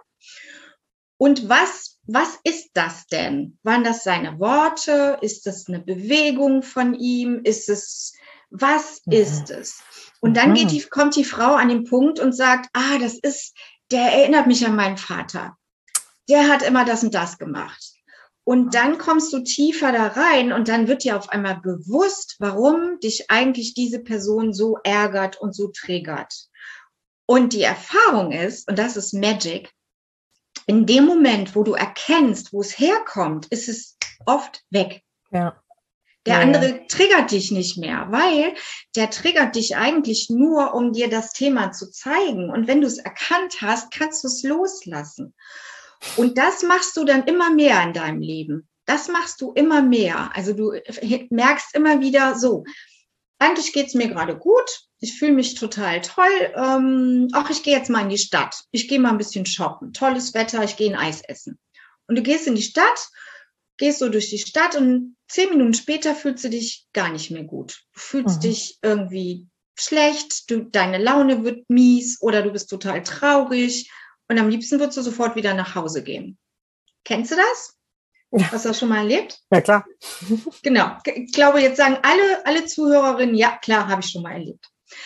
Und was, was ist das denn? Waren das seine Worte? Ist das eine Bewegung von ihm? Ist es, was mhm. ist es? Und dann geht die, kommt die Frau an den Punkt und sagt, ah, das ist, der erinnert mich an meinen Vater. Der hat immer das und das gemacht. Und dann kommst du tiefer da rein und dann wird dir auf einmal bewusst, warum dich eigentlich diese Person so ärgert und so triggert. Und die Erfahrung ist, und das ist Magic, in dem Moment, wo du erkennst, wo es herkommt, ist es oft weg. Ja. Der ja, andere ja. triggert dich nicht mehr, weil der triggert dich eigentlich nur, um dir das Thema zu zeigen. Und wenn du es erkannt hast, kannst du es loslassen. Und das machst du dann immer mehr in deinem Leben. Das machst du immer mehr. Also du merkst immer wieder so, eigentlich geht's mir gerade gut. Ich fühle mich total toll. Ähm, ach, ich gehe jetzt mal in die Stadt. Ich gehe mal ein bisschen shoppen. Tolles Wetter, ich gehe ein Eis essen. Und du gehst in die Stadt, gehst so durch die Stadt und zehn Minuten später fühlst du dich gar nicht mehr gut. Du fühlst mhm. dich irgendwie schlecht, du, deine Laune wird mies oder du bist total traurig und am liebsten würdest du sofort wieder nach Hause gehen. Kennst du das? Ja. Hast du das schon mal erlebt? Ja, klar. Genau. Ich glaube, jetzt sagen alle, alle Zuhörerinnen, ja, klar, habe ich schon mal erlebt.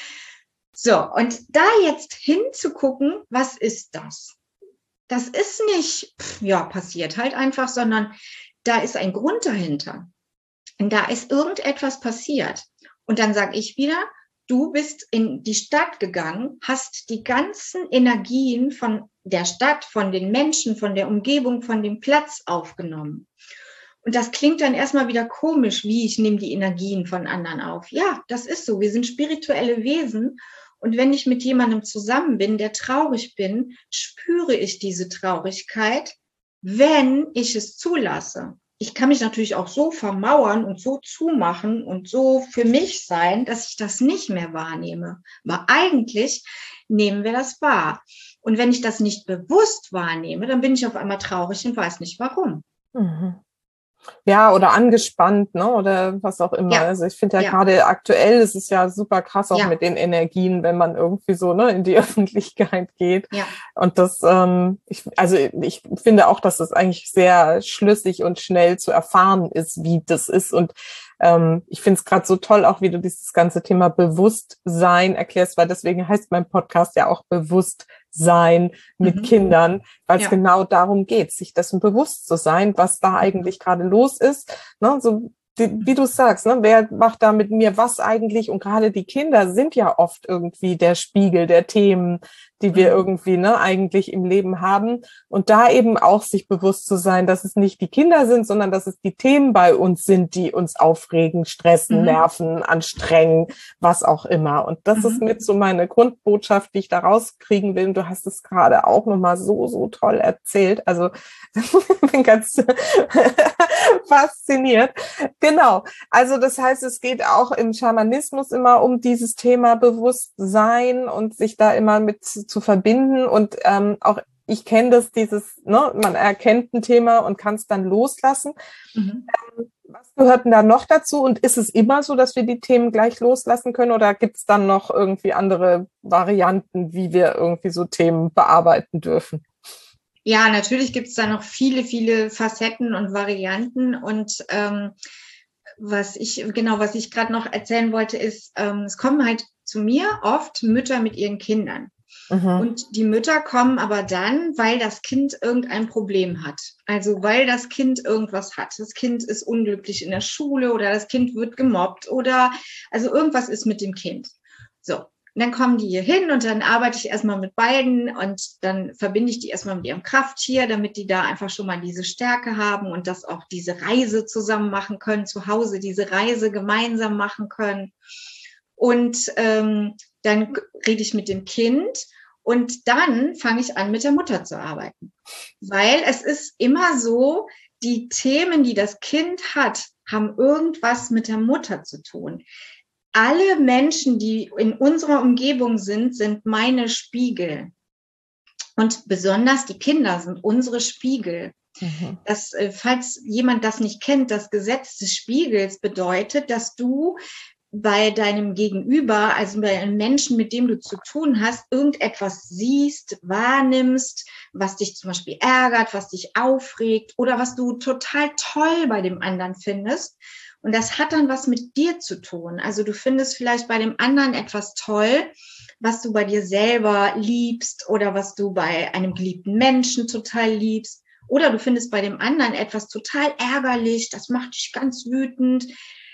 So, und da jetzt hinzugucken, was ist das? Das ist nicht, ja, passiert halt einfach, sondern da ist ein Grund dahinter. Und da ist irgendetwas passiert. Und dann sage ich wieder, du bist in die Stadt gegangen, hast die ganzen Energien von der Stadt, von den Menschen, von der Umgebung, von dem Platz aufgenommen. Und das klingt dann erstmal wieder komisch, wie ich nehme die Energien von anderen auf. Ja, das ist so. Wir sind spirituelle Wesen. Und wenn ich mit jemandem zusammen bin, der traurig bin, spüre ich diese Traurigkeit, wenn ich es zulasse. Ich kann mich natürlich auch so vermauern und so zumachen und so für mich sein, dass ich das nicht mehr wahrnehme. Aber eigentlich nehmen wir das wahr. Und wenn ich das nicht bewusst wahrnehme, dann bin ich auf einmal traurig und weiß nicht warum. Mhm. Ja, oder angespannt, ne, oder was auch immer. Ja. Also ich finde ja, ja gerade aktuell ist es ja super krass auch ja. mit den Energien, wenn man irgendwie so, ne, in die Öffentlichkeit geht. Ja. Und das, ähm, ich, also ich finde auch, dass das eigentlich sehr schlüssig und schnell zu erfahren ist, wie das ist. Und ähm, ich finde es gerade so toll, auch wie du dieses ganze Thema Bewusstsein erklärst, weil deswegen heißt mein Podcast ja auch Bewusstsein mit mhm. Kindern, weil es ja. genau darum geht, sich dessen bewusst zu sein, was da eigentlich gerade los ist. Ne? So die, wie du sagst, ne? Wer macht da mit mir was eigentlich? Und gerade die Kinder sind ja oft irgendwie der Spiegel der Themen, die wir irgendwie ne, eigentlich im Leben haben. Und da eben auch sich bewusst zu sein, dass es nicht die Kinder sind, sondern dass es die Themen bei uns sind, die uns aufregen, stressen, mhm. nerven, anstrengen, was auch immer. Und das mhm. ist mit so meine Grundbotschaft, die ich da rauskriegen will. Und du hast es gerade auch nochmal so, so toll erzählt. Also ich bin ganz fasziniert. Genau. Also das heißt, es geht auch im Schamanismus immer um dieses Thema Bewusstsein und sich da immer mit zu verbinden. Und ähm, auch ich kenne das, dieses, ne, man erkennt ein Thema und kann es dann loslassen. Mhm. Ähm, was gehört denn da noch dazu? Und ist es immer so, dass wir die Themen gleich loslassen können? Oder gibt es dann noch irgendwie andere Varianten, wie wir irgendwie so Themen bearbeiten dürfen? Ja, natürlich gibt es da noch viele, viele Facetten und Varianten. Und ähm, was ich, genau, was ich gerade noch erzählen wollte, ist, ähm, es kommen halt zu mir oft Mütter mit ihren Kindern. Mhm. Und die Mütter kommen aber dann, weil das Kind irgendein Problem hat. Also weil das Kind irgendwas hat. Das Kind ist unglücklich in der Schule oder das Kind wird gemobbt oder also irgendwas ist mit dem Kind. So, und dann kommen die hier hin und dann arbeite ich erstmal mit beiden und dann verbinde ich die erstmal mit ihrem Krafttier, damit die da einfach schon mal diese Stärke haben und das auch diese Reise zusammen machen können, zu Hause diese Reise gemeinsam machen können. Und ähm, dann rede ich mit dem Kind und dann fange ich an, mit der Mutter zu arbeiten. Weil es ist immer so, die Themen, die das Kind hat, haben irgendwas mit der Mutter zu tun. Alle Menschen, die in unserer Umgebung sind, sind meine Spiegel. Und besonders die Kinder sind unsere Spiegel. Mhm. Das, falls jemand das nicht kennt, das Gesetz des Spiegels bedeutet, dass du bei deinem Gegenüber, also bei einem Menschen, mit dem du zu tun hast, irgendetwas siehst, wahrnimmst, was dich zum Beispiel ärgert, was dich aufregt oder was du total toll bei dem anderen findest. Und das hat dann was mit dir zu tun. Also du findest vielleicht bei dem anderen etwas toll, was du bei dir selber liebst oder was du bei einem geliebten Menschen total liebst. Oder du findest bei dem anderen etwas total ärgerlich, das macht dich ganz wütend,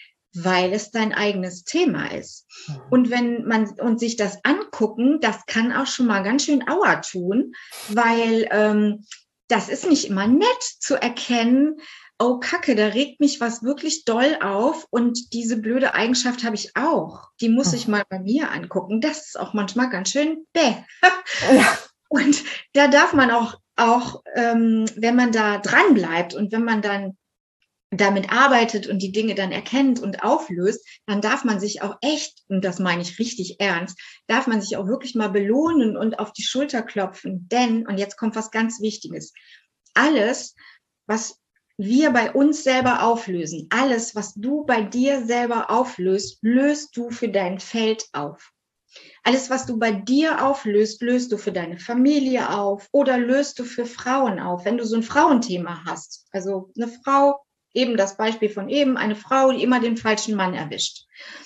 weil es dein eigenes Thema ist. Mhm. Und wenn man und sich das angucken, das kann auch schon mal ganz schön Aua tun, weil ähm, das ist nicht immer nett zu erkennen, oh Kacke, da regt mich was wirklich doll auf und diese blöde Eigenschaft habe ich auch. Die muss ich mal bei mir angucken. Das ist auch manchmal ganz schön bäh. Ja. Und da darf man auch, auch ähm, wenn man da dran bleibt und wenn man dann damit arbeitet und die Dinge dann erkennt und auflöst, dann darf man sich auch echt, und das meine ich richtig ernst, darf man sich auch wirklich mal belohnen und auf die Schulter klopfen. Denn, und jetzt kommt was ganz Wichtiges, alles, was wir bei uns selber auflösen, alles, was du bei dir selber auflöst, löst du für dein Feld auf. Alles, was du bei dir auflöst, löst du für deine Familie auf oder löst du für Frauen auf, wenn du so ein Frauenthema hast. Also eine Frau, eben das Beispiel von eben, eine Frau, die immer den falschen Mann erwischt.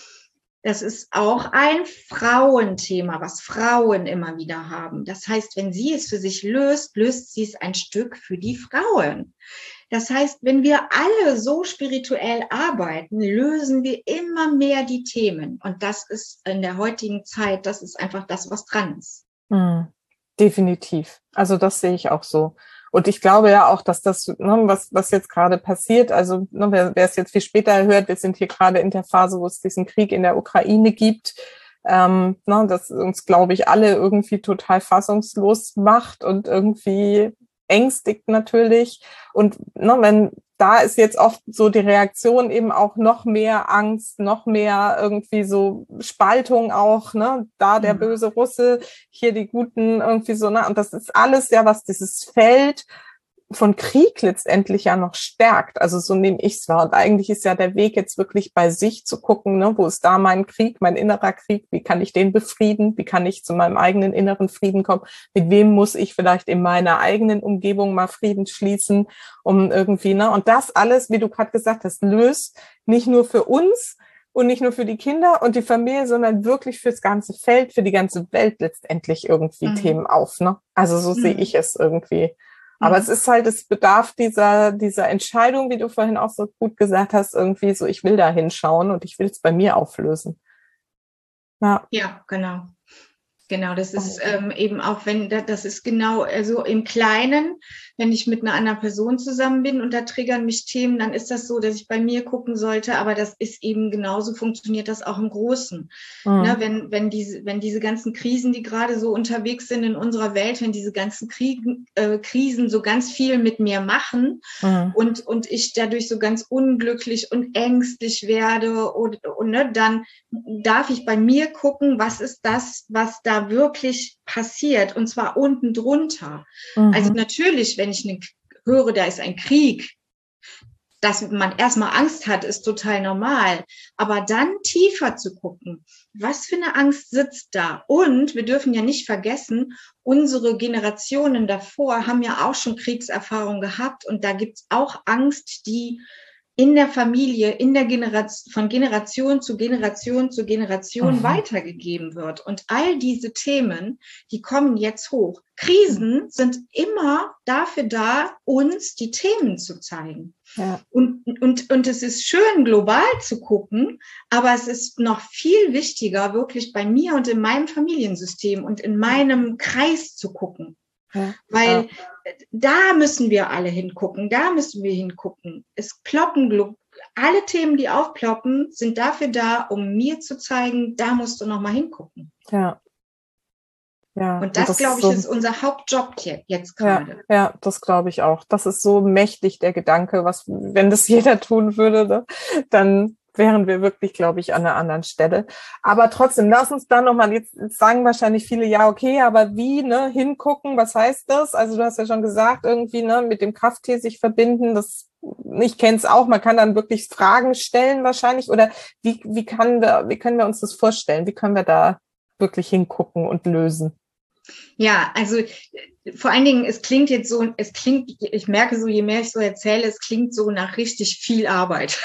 Das ist auch ein Frauenthema, was Frauen immer wieder haben. Das heißt, wenn sie es für sich löst, löst sie es ein Stück für die Frauen. Das heißt, wenn wir alle so spirituell arbeiten, lösen wir immer mehr die Themen. Und das ist in der heutigen Zeit, das ist einfach das, was dran ist. Mhm. Definitiv. Also das sehe ich auch so. Und ich glaube ja auch, dass das, ne, was, was jetzt gerade passiert, also ne, wer, wer es jetzt viel später hört, wir sind hier gerade in der Phase, wo es diesen Krieg in der Ukraine gibt, ähm, ne, das uns, glaube ich, alle irgendwie total fassungslos macht und irgendwie ängstigt natürlich. Und ne, wenn da ist jetzt oft so die Reaktion eben auch noch mehr Angst, noch mehr irgendwie so Spaltung auch, ne, da der böse Russe, hier die Guten irgendwie so, ne, und das ist alles ja, was dieses Feld von Krieg letztendlich ja noch stärkt. Also so nehme ich es wahr. Und eigentlich ist ja der Weg jetzt wirklich bei sich zu gucken, ne, wo ist da mein Krieg, mein innerer Krieg, wie kann ich den befrieden, wie kann ich zu meinem eigenen inneren Frieden kommen, mit wem muss ich vielleicht in meiner eigenen Umgebung mal Frieden schließen, um irgendwie, ne, und das alles, wie du gerade gesagt hast, löst nicht nur für uns und nicht nur für die Kinder und die Familie, sondern wirklich fürs ganze Feld, für die ganze Welt letztendlich irgendwie mhm. Themen auf, ne? Also so mhm. sehe ich es irgendwie. Aber mhm. es ist halt, es bedarf dieser, dieser Entscheidung, wie du vorhin auch so gut gesagt hast, irgendwie so, ich will da hinschauen und ich will es bei mir auflösen. Ja, ja, genau. Genau, das ist ähm, eben auch, wenn, das ist genau, also im Kleinen, wenn ich mit einer anderen Person zusammen bin und da triggern mich Themen, dann ist das so, dass ich bei mir gucken sollte, aber das ist eben genauso, funktioniert das auch im Großen. Mhm. Ne, wenn, wenn diese, wenn diese ganzen Krisen, die gerade so unterwegs sind in unserer Welt, wenn diese ganzen Kriegen, äh, Krisen so ganz viel mit mir machen mhm. und, und ich dadurch so ganz unglücklich und ängstlich werde und, und ne, dann darf ich bei mir gucken, was ist das, was da wirklich passiert, und zwar unten drunter. Mhm. Also natürlich, wenn ich ne, höre, da ist ein Krieg, dass man erstmal Angst hat, ist total normal. Aber dann tiefer zu gucken, was für eine Angst sitzt da? Und wir dürfen ja nicht vergessen, unsere Generationen davor haben ja auch schon Kriegserfahrung gehabt und da gibt's auch Angst, die in der Familie, in der Generation, von Generation zu Generation zu Generation mhm. weitergegeben wird. Und all diese Themen, die kommen jetzt hoch. Krisen sind immer dafür da, uns die Themen zu zeigen. Ja. Und, und, und es ist schön, global zu gucken, aber es ist noch viel wichtiger, wirklich bei mir und in meinem Familiensystem und in meinem Kreis zu gucken. Ja, weil ja. da müssen wir alle hingucken, da müssen wir hingucken. Es ploppen, alle Themen, die aufploppen, sind dafür da, um mir zu zeigen, da musst du noch mal hingucken. Ja. Ja, und das, das glaube ich, so, ist unser Hauptjob jetzt gerade. Ja, ja, das glaube ich auch. Das ist so mächtig, der Gedanke, was, wenn das jeder tun würde, ne, dann wären wir wirklich, glaube ich, an einer anderen Stelle. Aber trotzdem, lass uns da nochmal, jetzt, jetzt sagen wahrscheinlich viele, ja, okay, aber wie, ne, hingucken, was heißt das? Also du hast ja schon gesagt, irgendwie, ne, mit dem Krafttier sich verbinden, das, ich kenne es auch, man kann dann wirklich Fragen stellen wahrscheinlich, oder wie, wie kann wir, wie können wir uns das vorstellen? Wie können wir da wirklich hingucken und lösen? Ja, also vor allen Dingen, es klingt jetzt so, es klingt, ich merke so, je mehr ich so erzähle, es klingt so nach richtig viel Arbeit.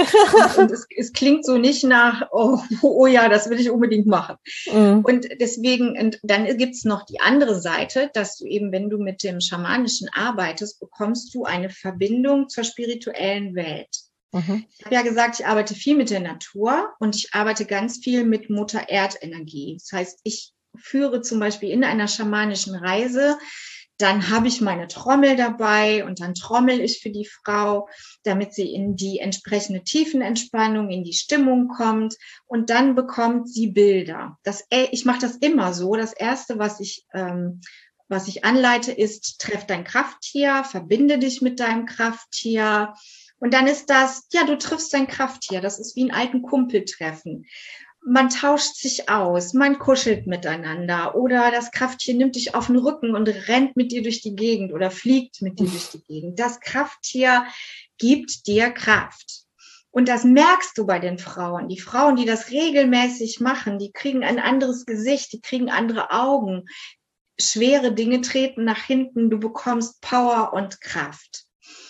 Und es, es klingt so nicht nach, oh, oh ja, das will ich unbedingt machen. Mhm. Und deswegen, und dann gibt's noch die andere Seite, dass du eben, wenn du mit dem Schamanischen arbeitest, bekommst du eine Verbindung zur spirituellen Welt. Mhm. Ich habe ja gesagt, ich arbeite viel mit der Natur und ich arbeite ganz viel mit Mutter-Erd-Energie. Das heißt, ich führe zum Beispiel in einer schamanischen Reise, dann habe ich meine Trommel dabei und dann trommel ich für die Frau, damit sie in die entsprechende Tiefenentspannung, in die Stimmung kommt und dann bekommt sie Bilder. Das, ich mache das immer so. Das Erste, was ich, ähm, was ich anleite, ist, treff dein Krafttier, verbinde dich mit deinem Krafttier und dann ist das, ja, du triffst dein Krafttier. Das ist wie einen alten Kumpel treffen. Man tauscht sich aus, man kuschelt miteinander oder das Krafttier nimmt dich auf den Rücken und rennt mit dir durch die Gegend oder fliegt mit dir durch die Gegend. Das Krafttier gibt dir Kraft. Und das merkst du bei den Frauen. Die Frauen, die das regelmäßig machen, die kriegen ein anderes Gesicht, die kriegen andere Augen. Schwere Dinge treten nach hinten, du bekommst Power und Kraft.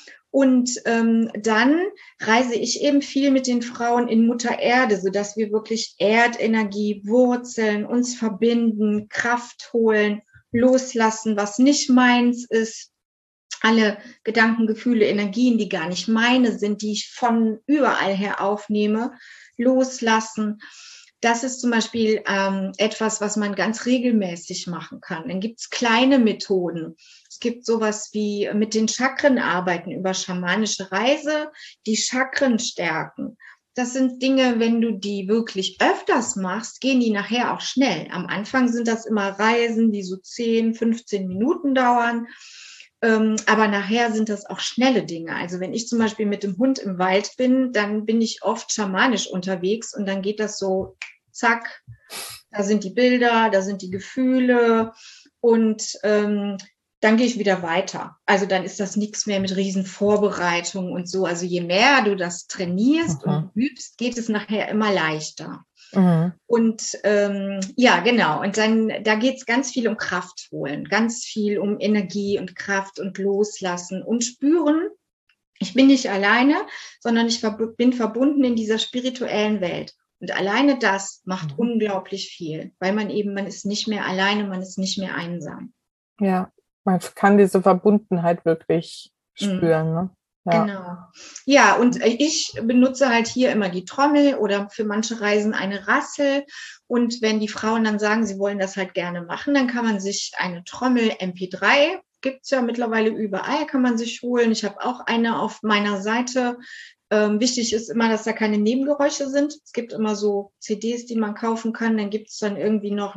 Und ähm, dann reise ich eben viel mit den Frauen in Mutter Erde, sodass wir wirklich Erdenergie, Wurzeln, uns verbinden, Kraft holen, loslassen, was nicht meins ist. Alle Gedanken, Gefühle, Energien, die gar nicht meine sind, die ich von überall her aufnehme, loslassen. Das ist zum Beispiel ähm, etwas, was man ganz regelmäßig machen kann. Dann gibt es kleine Methoden. Es gibt sowas wie mit den Chakren arbeiten über schamanische Reise, die Chakren stärken. Das sind Dinge, wenn du die wirklich öfters machst, gehen die nachher auch schnell. Am Anfang sind das immer Reisen, die so zehn, fünfzehn Minuten dauern. Ähm, aber nachher sind das auch schnelle Dinge. Also wenn ich zum Beispiel mit dem Hund im Wald bin, dann bin ich oft schamanisch unterwegs und dann geht das so, zack, da sind die Bilder, da sind die Gefühle und ähm, dann gehe ich wieder weiter. Also dann ist das nichts mehr mit riesen Vorbereitungen und so. Also je mehr du das trainierst mhm. und übst, geht es nachher immer leichter. Mhm. Und ähm, ja, genau. Und dann, da geht es ganz viel um Kraft holen, ganz viel um Energie und Kraft und Loslassen und spüren, ich bin nicht alleine, sondern ich verb- bin verbunden in dieser spirituellen Welt. Und alleine das macht mhm. unglaublich viel, weil man eben, man ist nicht mehr alleine, man ist nicht mehr einsam. Ja, man kann diese Verbundenheit wirklich spüren, mhm. ne? Ja. Genau. Ja, und ich benutze halt hier immer die Trommel oder für manche Reisen eine Rassel. Und wenn die Frauen dann sagen, sie wollen das halt gerne machen, dann kann man sich eine Trommel M P drei, gibt's ja mittlerweile überall, kann man sich holen. Ich habe auch eine auf meiner Seite. Ähm, wichtig ist immer, dass da keine Nebengeräusche sind. Es gibt immer so C Ds, die man kaufen kann. Dann gibt's dann irgendwie noch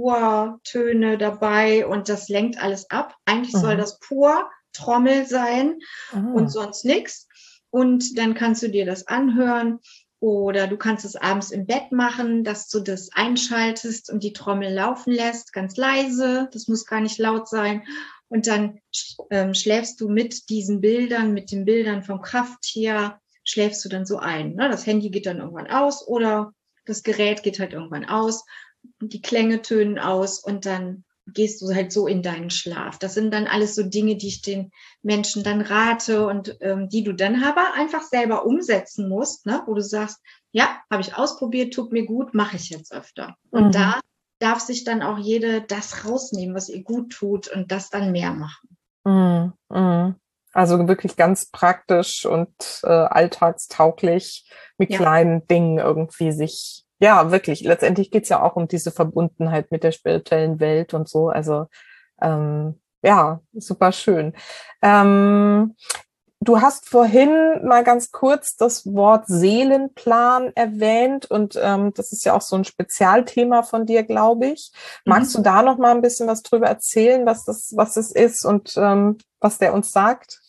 Naturtöne dabei und das lenkt alles ab. Eigentlich mhm. soll das pur Trommel sein ah. und sonst nichts. Und dann kannst du dir das anhören oder du kannst es abends im Bett machen, dass du das einschaltest und die Trommel laufen lässt, ganz leise. Das muss gar nicht laut sein. Und dann ähm, schläfst du mit diesen Bildern, mit den Bildern vom Krafttier, schläfst du dann so ein. Ne? Das Handy geht dann irgendwann aus oder das Gerät geht halt irgendwann aus. Die Klänge tönen aus und dann gehst du halt so in deinen Schlaf. Das sind dann alles so Dinge, die ich den Menschen dann rate und ähm, die du dann aber einfach selber umsetzen musst, ne? Wo du sagst, ja, habe ich ausprobiert, tut mir gut, mache ich jetzt öfter. Und mhm. da darf sich dann auch jede das rausnehmen, was ihr gut tut und das dann mehr machen. Mhm. Mhm. Also wirklich ganz praktisch und äh, alltagstauglich mit ja. kleinen Dingen irgendwie sich ja, wirklich. Letztendlich geht's ja auch um diese Verbundenheit mit der spirituellen Welt und so. Also ähm, ja, super schön. Ähm, du hast vorhin mal ganz kurz das Wort Seelenplan erwähnt und ähm, das ist ja auch so ein Spezialthema von dir, glaube ich. Magst mhm. du da noch mal ein bisschen was drüber erzählen, was das, was das ist und ähm, was der uns sagt?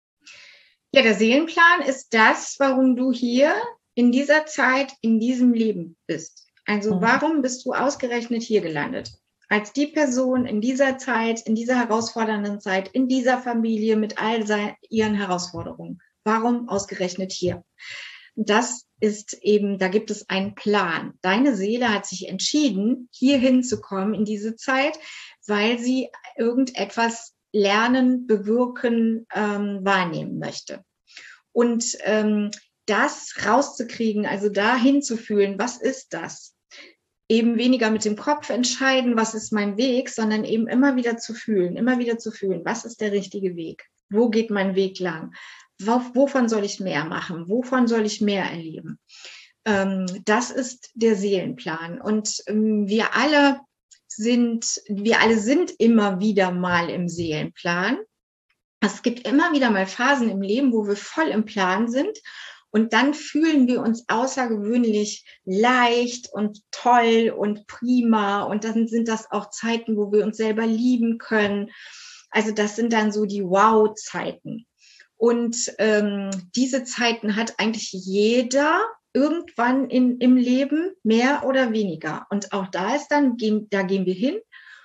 Ja, der Seelenplan ist das, warum du hier in dieser Zeit, in diesem Leben bist. Also warum bist du ausgerechnet hier gelandet? Als die Person in dieser Zeit, in dieser herausfordernden Zeit, in dieser Familie mit all ihren Herausforderungen. Warum ausgerechnet hier? Das ist eben, da gibt es einen Plan. Deine Seele hat sich entschieden, hier hinzukommen in diese Zeit, weil sie irgendetwas lernen, bewirken, ähm, wahrnehmen möchte. Und ähm, das rauszukriegen, also da hinzufühlen, was ist das? Eben weniger mit dem Kopf entscheiden, was ist mein Weg, sondern eben immer wieder zu fühlen, immer wieder zu fühlen, was ist der richtige Weg? Wo geht mein Weg lang? Wovon soll ich mehr machen? Wovon soll ich mehr erleben? Ähm, das ist der Seelenplan. Und ähm, wir alle sind, wir alle sind immer wieder mal im Seelenplan. Es gibt immer wieder mal Phasen im Leben, wo wir voll im Plan sind. Und dann fühlen wir uns außergewöhnlich leicht und toll und prima. Und dann sind das auch Zeiten, wo wir uns selber lieben können. Also das sind dann so die Wow-Zeiten. Und ähm, diese Zeiten hat eigentlich jeder irgendwann in, im Leben, mehr oder weniger. Und auch da ist dann, gehen, da gehen wir hin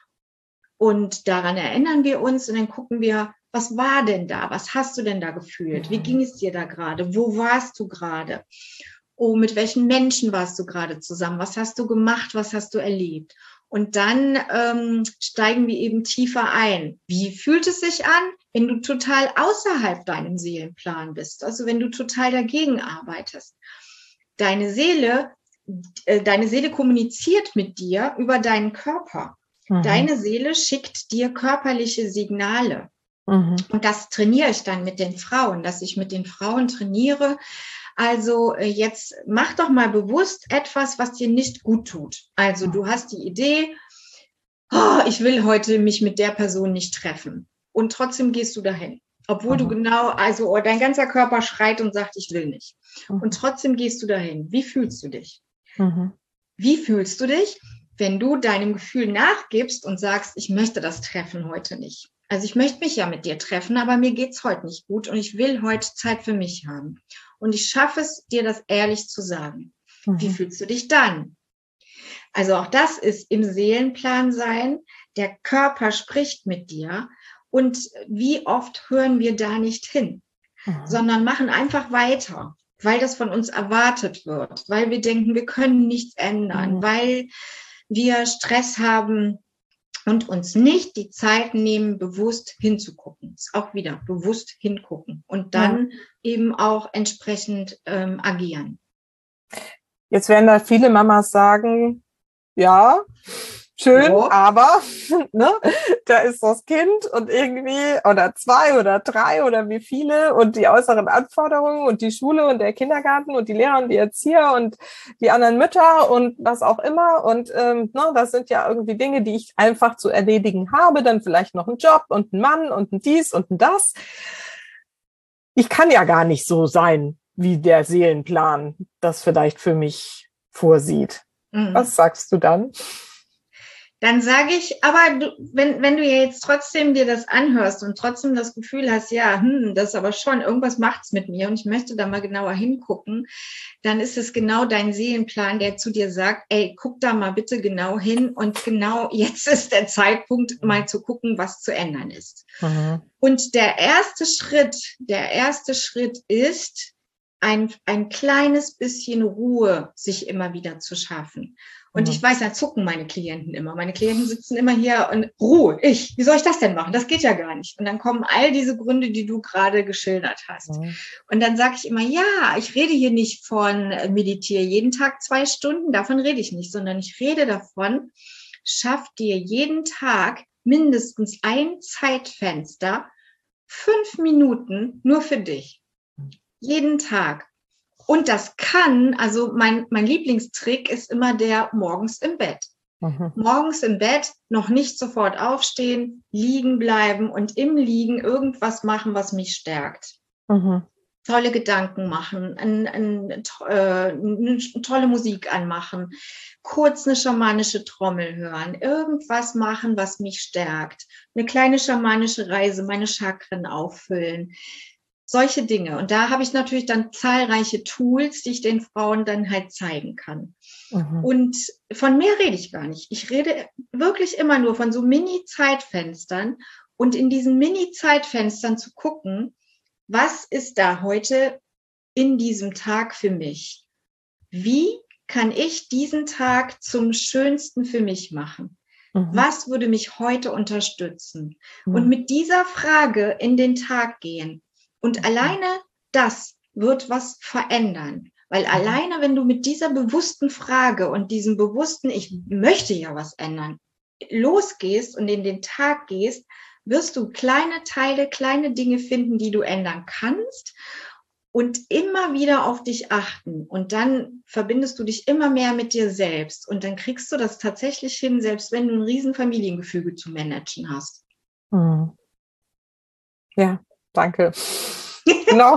und daran erinnern wir uns und dann gucken wir, was war denn da? Was hast du denn da gefühlt? Wie ging es dir da gerade? Wo warst du gerade? Oh, mit welchen Menschen warst du gerade zusammen? Was hast du gemacht? Was hast du erlebt? Und dann ähm, steigen wir eben tiefer ein. Wie fühlt es sich an, wenn du total außerhalb deinem Seelenplan bist? Also wenn du total dagegen arbeitest. Deine Seele, äh, deine Seele kommuniziert mit dir über deinen Körper. Mhm. Deine Seele schickt dir körperliche Signale. Mhm. Und das trainiere ich dann mit den Frauen, dass ich mit den Frauen trainiere. Also jetzt mach doch mal bewusst etwas, was dir nicht gut tut. Also du hast die Idee, oh, ich will heute mich mit der Person nicht treffen. Und trotzdem gehst du dahin. Obwohl mhm. du genau, also dein ganzer Körper schreit und sagt, ich will nicht. Mhm. Und trotzdem gehst du dahin. Wie fühlst du dich? Mhm. Wie fühlst du dich, wenn du deinem Gefühl nachgibst und sagst, ich möchte das Treffen heute nicht? Also ich möchte mich ja mit dir treffen, aber mir geht's heute nicht gut und ich will heute Zeit für mich haben. Und ich schaffe es, dir das ehrlich zu sagen. Mhm. Wie fühlst du dich dann? Also auch das ist im Seelenplan sein, der Körper spricht mit dir. Und wie oft hören wir da nicht hin, mhm. sondern machen einfach weiter, weil das von uns erwartet wird, weil wir denken, wir können nichts ändern, mhm. weil wir Stress haben und uns nicht die Zeit nehmen, bewusst hinzugucken. Auch wieder bewusst hingucken und dann ja. eben auch entsprechend ähm, agieren. Jetzt werden da viele Mamas sagen, ja, schön, oh. aber ne, da ist das Kind und irgendwie oder zwei oder drei oder wie viele und die äußeren Anforderungen und die Schule und der Kindergarten und die Lehrer und die Erzieher und die anderen Mütter und was auch immer. Und ähm, ne, das sind ja irgendwie Dinge, die ich einfach zu erledigen habe. Dann vielleicht noch einen Job und einen Mann und ein dies und ein das. Ich kann ja gar nicht so sein, wie der Seelenplan das vielleicht für mich vorsieht. Mhm. Was sagst du dann? Dann sage ich, aber du, wenn, wenn du jetzt trotzdem dir das anhörst und trotzdem das Gefühl hast, ja, hm, das ist aber schon, irgendwas macht's mit mir und ich möchte da mal genauer hingucken, dann ist es genau dein Seelenplan, der zu dir sagt, ey, guck da mal bitte genau hin und genau jetzt ist der Zeitpunkt, mal zu gucken, was zu ändern ist. Mhm. Und der erste Schritt, der erste Schritt ist, ein, ein kleines bisschen Ruhe sich immer wieder zu schaffen. Und ich weiß, da zucken meine Klienten immer. Meine Klienten sitzen immer hier und Ruhe, ich, wie soll ich das denn machen? Das geht ja gar nicht. Und dann kommen all diese Gründe, die du gerade geschildert hast. Mhm. Und dann sage ich immer, ja, ich rede hier nicht von meditiere jeden Tag zwei Stunden, davon rede ich nicht, sondern ich rede davon, schaff dir jeden Tag mindestens ein Zeitfenster, fünf Minuten nur für dich. Jeden Tag. Und das kann, also mein, mein Lieblingstrick ist immer der morgens im Bett. Mhm. Morgens im Bett noch nicht sofort aufstehen, liegen bleiben und im Liegen irgendwas machen, was mich stärkt. Mhm. Tolle Gedanken machen, ein, ein, äh, eine tolle Musik anmachen, kurz eine schamanische Trommel hören, irgendwas machen, was mich stärkt. Eine kleine schamanische Reise, meine Chakren auffüllen. Solche Dinge. Und da habe ich natürlich dann zahlreiche Tools, die ich den Frauen dann halt zeigen kann. Mhm. Und von mehr rede ich gar nicht. Ich rede wirklich immer nur von so Mini-Zeitfenstern und in diesen Mini-Zeitfenstern zu gucken, was ist da heute in diesem Tag für mich? Wie kann ich diesen Tag zum schönsten für mich machen? Mhm. Was würde mich heute unterstützen? Mhm. Und mit dieser Frage in den Tag gehen. Und alleine das wird was verändern. Weil alleine, wenn du mit dieser bewussten Frage und diesem bewussten, ich möchte ja was ändern, losgehst und in den Tag gehst, wirst du kleine Teile, kleine Dinge finden, die du ändern kannst und immer wieder auf dich achten. Und dann verbindest du dich immer mehr mit dir selbst. Und dann kriegst du das tatsächlich hin, selbst wenn du ein riesen Familiengefüge zu managen hast. Hm. Ja. Danke. Genau.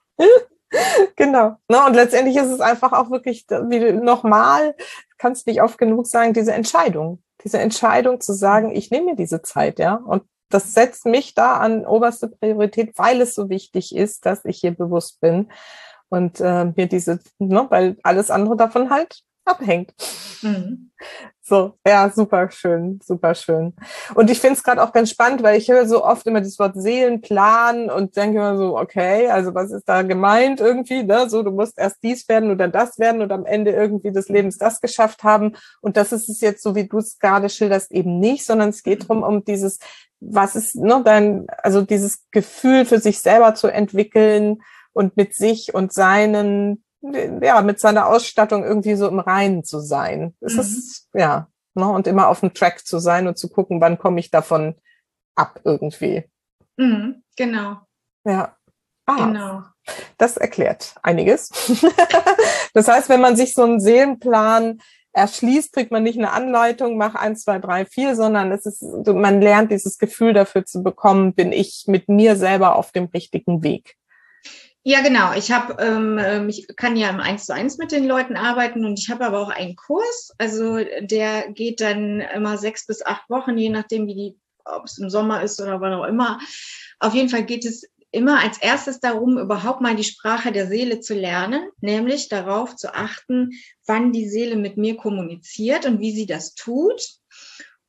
Genau. No, und letztendlich ist es einfach auch wirklich, wie nochmal, kannst nicht oft genug sagen, diese Entscheidung. Diese Entscheidung zu sagen, ich nehme mir diese Zeit, ja. Und das setzt mich da an oberste Priorität, weil es so wichtig ist, dass ich hier bewusst bin. Und äh, mir diese, ne, weil alles andere davon halt abhängt. Mhm. So, ja, super schön, super schön. Und ich finde es gerade auch ganz spannend, weil ich höre so oft immer das Wort Seelenplan und denke immer so, okay, also was ist da gemeint irgendwie, ne? So, du musst erst dies werden oder das werden und am Ende irgendwie des Lebens das geschafft haben. Und das ist es jetzt so, wie du es gerade schilderst, eben nicht, sondern es geht darum, um dieses, was ist, ne, dein, also dieses Gefühl für sich selber zu entwickeln und mit sich und seinen ja, mit seiner Ausstattung irgendwie so im Reinen zu sein. Es mhm. ist, ja, ne, und immer auf dem Track zu sein und zu gucken, wann komme ich davon ab irgendwie. Mhm, genau. Ja. Ah, genau. Das erklärt einiges. Das heißt, wenn man sich so einen Seelenplan erschließt, kriegt man nicht eine Anleitung, mach eins, zwei, drei, vier, sondern es ist, man lernt dieses Gefühl dafür zu bekommen, bin ich mit mir selber auf dem richtigen Weg. Ja, genau. Ich habe, ähm, ich kann ja im Eins zu eins mit den Leuten arbeiten und ich habe aber auch einen Kurs. Also der geht dann immer sechs bis acht Wochen, je nachdem, wie die, ob es im Sommer ist oder wann auch immer. Auf jeden Fall geht es immer als erstes darum, überhaupt mal die Sprache der Seele zu lernen, nämlich darauf zu achten, wann die Seele mit mir kommuniziert und wie sie das tut.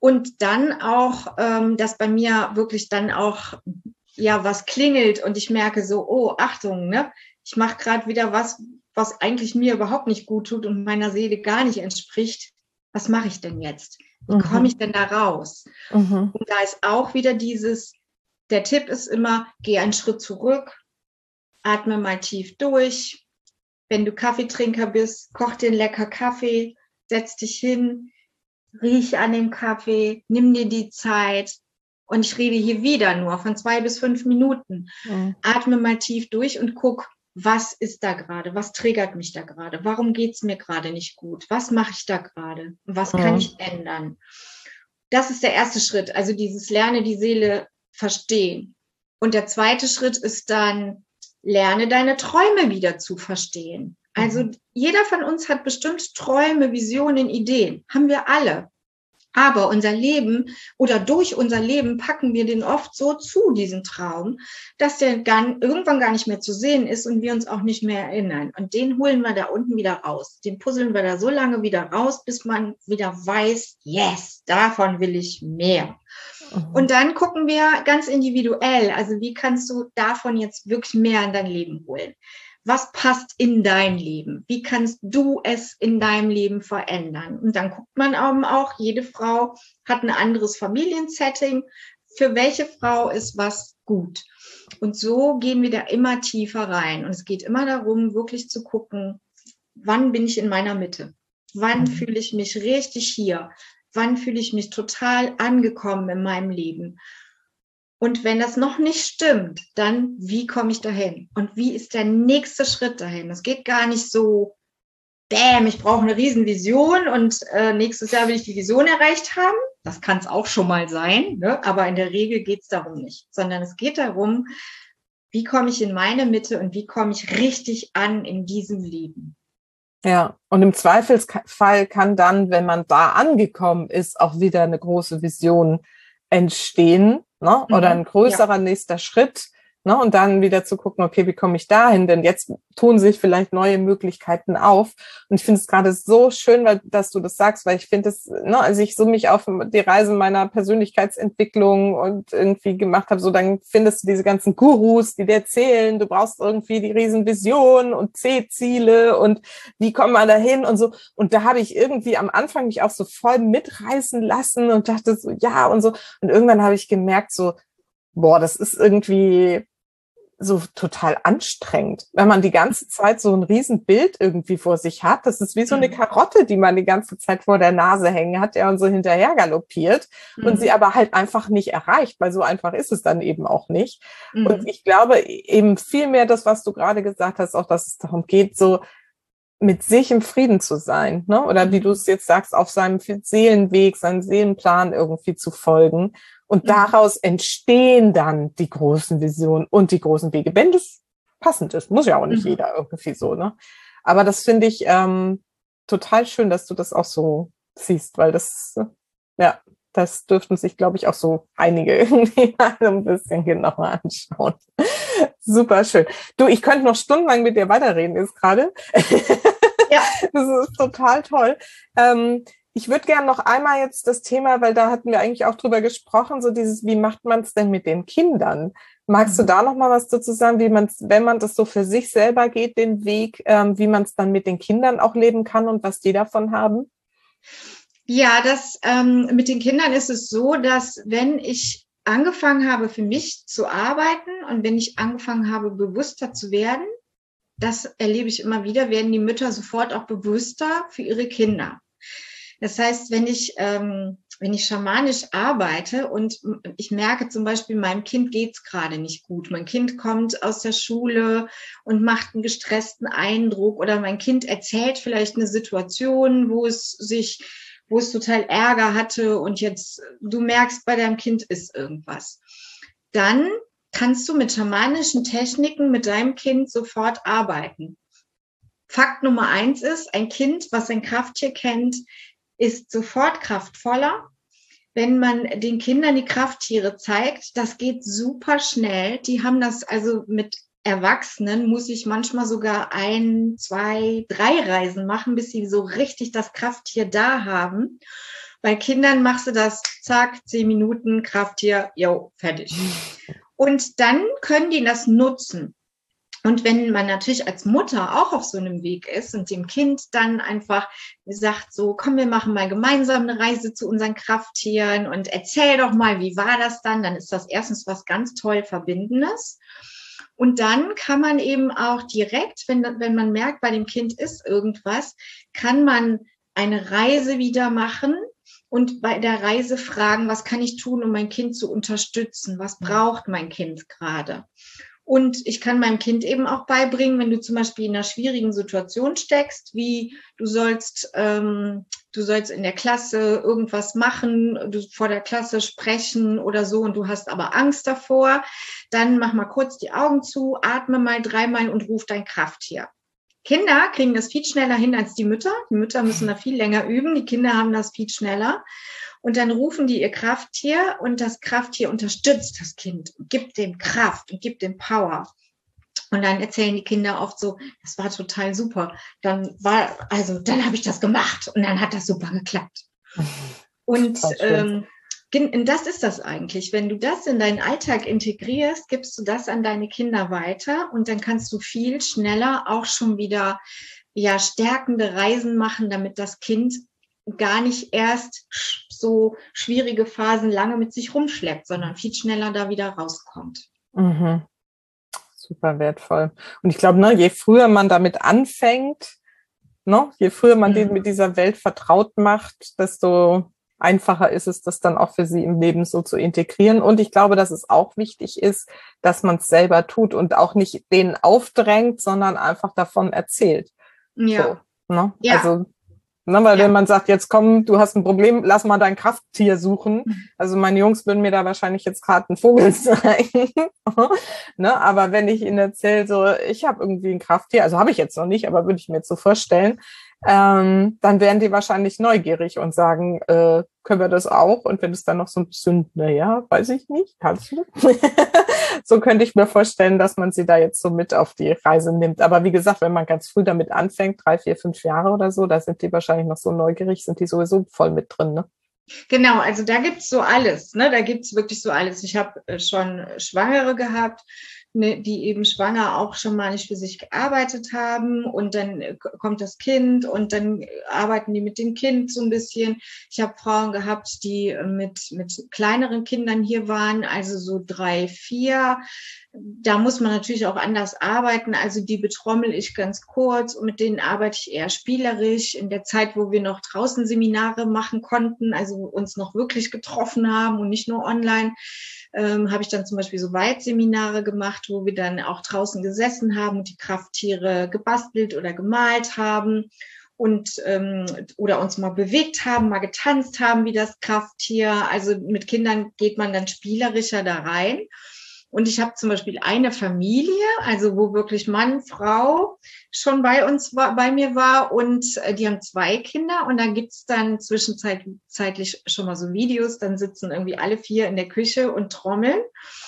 Und dann auch, ähm, dass bei mir wirklich dann auch ja was klingelt und ich merke so, oh, Achtung, ne? Ich mache gerade wieder was, was eigentlich mir überhaupt nicht gut tut und meiner Seele gar nicht entspricht. Was mache ich denn jetzt? Wie komme ich denn da raus? Mhm. Und da ist auch wieder dieses, der Tipp ist immer, geh einen Schritt zurück, atme mal tief durch. Wenn du Kaffeetrinker bist, koch dir einen lecker Kaffee, setz dich hin, riech an dem Kaffee, nimm dir die Zeit. Und ich rede hier wieder nur von zwei bis fünf Minuten. Mhm. Atme mal tief durch und guck, was ist da gerade? Was triggert mich da gerade? Warum geht's mir gerade nicht gut? Was mache ich da gerade? Was mhm. kann ich ändern? Das ist der erste Schritt. Also dieses Lerne die Seele verstehen. Und der zweite Schritt ist dann, lerne deine Träume wieder zu verstehen. Also mhm. jeder von uns hat bestimmt Träume, Visionen, Ideen. Haben wir alle. Aber unser Leben oder durch unser Leben packen wir den oft so zu, diesen Traum, dass der gar, irgendwann gar nicht mehr zu sehen ist und wir uns auch nicht mehr erinnern. Und den holen wir da unten wieder raus. Den puzzeln wir da so lange wieder raus, bis man wieder weiß, yes, davon will ich mehr. Mhm. Und dann gucken wir ganz individuell, also wie kannst du davon jetzt wirklich mehr in dein Leben holen? Was passt in dein Leben? Wie kannst du es in deinem Leben verändern? Und dann guckt man auch, jede Frau hat ein anderes Familiensetting. Für welche Frau ist was gut? Und so gehen wir da immer tiefer rein. Und es geht immer darum, wirklich zu gucken, wann bin ich in meiner Mitte? Wann mhm. fühle ich mich richtig hier? Wann fühle ich mich total angekommen in meinem Leben? Und wenn das noch nicht stimmt, dann wie komme ich dahin? Und wie ist der nächste Schritt dahin? Es geht gar nicht so, bäm, ich brauche eine Riesenvision und äh, nächstes Jahr will ich die Vision erreicht haben. Das kann es auch schon mal sein, ne? Aber in der Regel geht es darum nicht. Sondern es geht darum, wie komme ich in meine Mitte und wie komme ich richtig an in diesem Leben. Ja, und im Zweifelsfall kann dann, wenn man da angekommen ist, auch wieder eine große Vision entstehen, ne? Oder ein größerer ja. nächster Schritt, ne? Und dann wieder zu gucken, okay, wie komme ich dahin? Denn jetzt tun sich vielleicht neue Möglichkeiten auf. Und ich finde es gerade so schön, weil, dass du das sagst, weil ich finde es, ne, als ich so mich auf die Reise meiner Persönlichkeitsentwicklung und irgendwie gemacht habe, so dann findest du diese ganzen Gurus, die dir erzählen, du brauchst irgendwie die Riesenvision und C-Ziele und wie kommt man da hin und so. Und da habe ich irgendwie am Anfang mich auch so voll mitreißen lassen und dachte so, ja und so. Und irgendwann habe ich gemerkt so, boah, das ist irgendwie so total anstrengend, wenn man die ganze Zeit so ein Riesenbild irgendwie vor sich hat. Das ist wie so eine Karotte, die man die ganze Zeit vor der Nase hängen hat, ja, und so hinterher galoppiert mhm. und sie aber halt einfach nicht erreicht, weil so einfach ist es dann eben auch nicht. Mhm. Und ich glaube eben viel mehr das, was du gerade gesagt hast, auch, dass es darum geht, so mit sich im Frieden zu sein, ne? Oder wie du es jetzt sagst, auf seinem Seelenweg, seinen Seelenplan irgendwie zu folgen. Und daraus entstehen dann die großen Visionen und die großen Wege, wenn das passend ist. Muss ja auch nicht mhm. jeder irgendwie so, ne? Aber das finde ich ähm, total schön, dass du das auch so siehst, weil das, ja, das dürften sich, glaube ich, auch so einige irgendwie mal so ein bisschen genauer anschauen. Super schön. Du, ich könnte noch stundenlang mit dir weiterreden jetzt gerade. Ja. Das ist total toll. Ähm, Ich würde gerne noch einmal jetzt das Thema, weil da hatten wir eigentlich auch drüber gesprochen, so dieses, wie macht man es denn mit den Kindern? Magst mhm. du da noch mal was dazu sagen, wie man es, wenn man das so für sich selber geht, den Weg, ähm, wie man es dann mit den Kindern auch leben kann und was die davon haben? Ja, das ähm, mit den Kindern ist es so, dass wenn ich angefangen habe, für mich zu arbeiten und wenn ich angefangen habe, bewusster zu werden, das erlebe ich immer wieder, werden die Mütter sofort auch bewusster für ihre Kinder. Das heißt, wenn ich, ähm, wenn ich schamanisch arbeite und ich merke zum Beispiel, meinem Kind geht's gerade nicht gut. Mein Kind kommt aus der Schule und macht einen gestressten Eindruck oder mein Kind erzählt vielleicht eine Situation, wo es sich, wo es total Ärger hatte und jetzt du merkst, bei deinem Kind ist irgendwas. Dann kannst du mit schamanischen Techniken mit deinem Kind sofort arbeiten. Fakt Nummer eins ist, ein Kind, was ein Krafttier kennt, ist sofort kraftvoller. Wenn man den Kindern die Krafttiere zeigt, das geht super schnell. Die haben das also mit Erwachsenen, muss ich manchmal sogar ein, zwei, drei Reisen machen, bis sie so richtig das Krafttier da haben. Bei Kindern machst du das, zack, zehn Minuten, Krafttier, jo, fertig. Und dann können die das nutzen. Und wenn man natürlich als Mutter auch auf so einem Weg ist und dem Kind dann einfach sagt, so, komm, wir machen mal gemeinsam eine Reise zu unseren Krafttieren und erzähl doch mal, wie war das dann? Dann ist das erstens was ganz toll Verbindendes. Und dann kann man eben auch direkt, wenn, wenn man merkt, bei dem Kind ist irgendwas, kann man eine Reise wieder machen und bei der Reise fragen, was kann ich tun, um mein Kind zu unterstützen? Was braucht mein Kind gerade? Und ich kann meinem Kind eben auch beibringen, wenn du zum Beispiel in einer schwierigen Situation steckst, wie du sollst, ähm, du sollst in der Klasse irgendwas machen, du vor der Klasse sprechen oder so und du hast aber Angst davor, dann mach mal kurz die Augen zu, atme mal dreimal und ruf dein Krafttier. Kinder kriegen das viel schneller hin als die Mütter. Die Mütter müssen da viel länger üben, die Kinder haben das viel schneller. Und dann rufen die ihr Krafttier und das Krafttier unterstützt das Kind und gibt dem Kraft und gibt dem Power. Und dann erzählen die Kinder oft so, das war total super. Dann war, also dann habe ich das gemacht und dann hat das super geklappt. Und ähm, das ist das eigentlich. Wenn du das in deinen Alltag integrierst, gibst du das an deine Kinder weiter und dann kannst du viel schneller auch schon wieder ja stärkende Reisen machen, damit das Kind gar nicht erst so schwierige Phasen lange mit sich rumschleppt, sondern viel schneller da wieder rauskommt. Mhm. Super wertvoll. Und ich glaube, ne, je früher man damit anfängt, ne, je früher man mhm. den mit dieser Welt vertraut macht, desto einfacher ist es, das dann auch für sie im Leben so zu integrieren. Und ich glaube, dass es auch wichtig ist, dass man es selber tut und auch nicht denen aufdrängt, sondern einfach davon erzählt. Ja. So, ne? Ja. Also Ne, weil ja. wenn man sagt, jetzt komm, du hast ein Problem, lass mal dein Krafttier suchen. Mhm. Also meine Jungs würden mir da wahrscheinlich jetzt gerade einen Vogel zeigen. ne, aber wenn ich ihnen erzähle, so ich habe irgendwie ein Krafttier, also habe ich jetzt noch nicht, aber würde ich mir jetzt so vorstellen, ähm, dann wären die wahrscheinlich neugierig und sagen, äh, können wir das auch? Und wenn es dann noch so ein bisschen, naja, weiß ich nicht, kannst du? So könnte ich mir vorstellen, dass man sie da jetzt so mit auf die Reise nimmt. Aber wie gesagt, wenn man ganz früh damit anfängt, drei, vier, fünf Jahre oder so, da sind die wahrscheinlich noch so neugierig, sind die sowieso voll mit drin, ne? Genau, also da gibt's so alles, ne? Da gibt's wirklich so alles. Ich habe schon Schwangere gehabt, ne, die eben schwanger auch schon mal nicht für sich gearbeitet haben und dann kommt das Kind und dann arbeiten die mit dem Kind so ein bisschen. Ich habe Frauen gehabt, die mit mit kleineren Kindern hier waren, also so drei, vier. Da muss man natürlich auch anders arbeiten. Also die betrommel ich ganz kurz und mit denen arbeite ich eher spielerisch. In der Zeit, wo wir noch draußen Seminare machen konnten, also uns noch wirklich getroffen haben und nicht nur online, ähm, habe ich dann zum Beispiel so Weitseminare gemacht, wo wir dann auch draußen gesessen haben und die Krafttiere gebastelt oder gemalt haben und ähm, oder uns mal bewegt haben, mal getanzt haben wie das Krafttier. Also mit Kindern geht man dann spielerischer da rein. Und ich habe zum Beispiel eine Familie, also wo wirklich Mann, Frau schon bei uns war, bei mir war und äh, die haben zwei Kinder und dann gibt's dann zwischenzeitlich schon mal so Videos, dann sitzen irgendwie alle vier in der Küche und trommeln.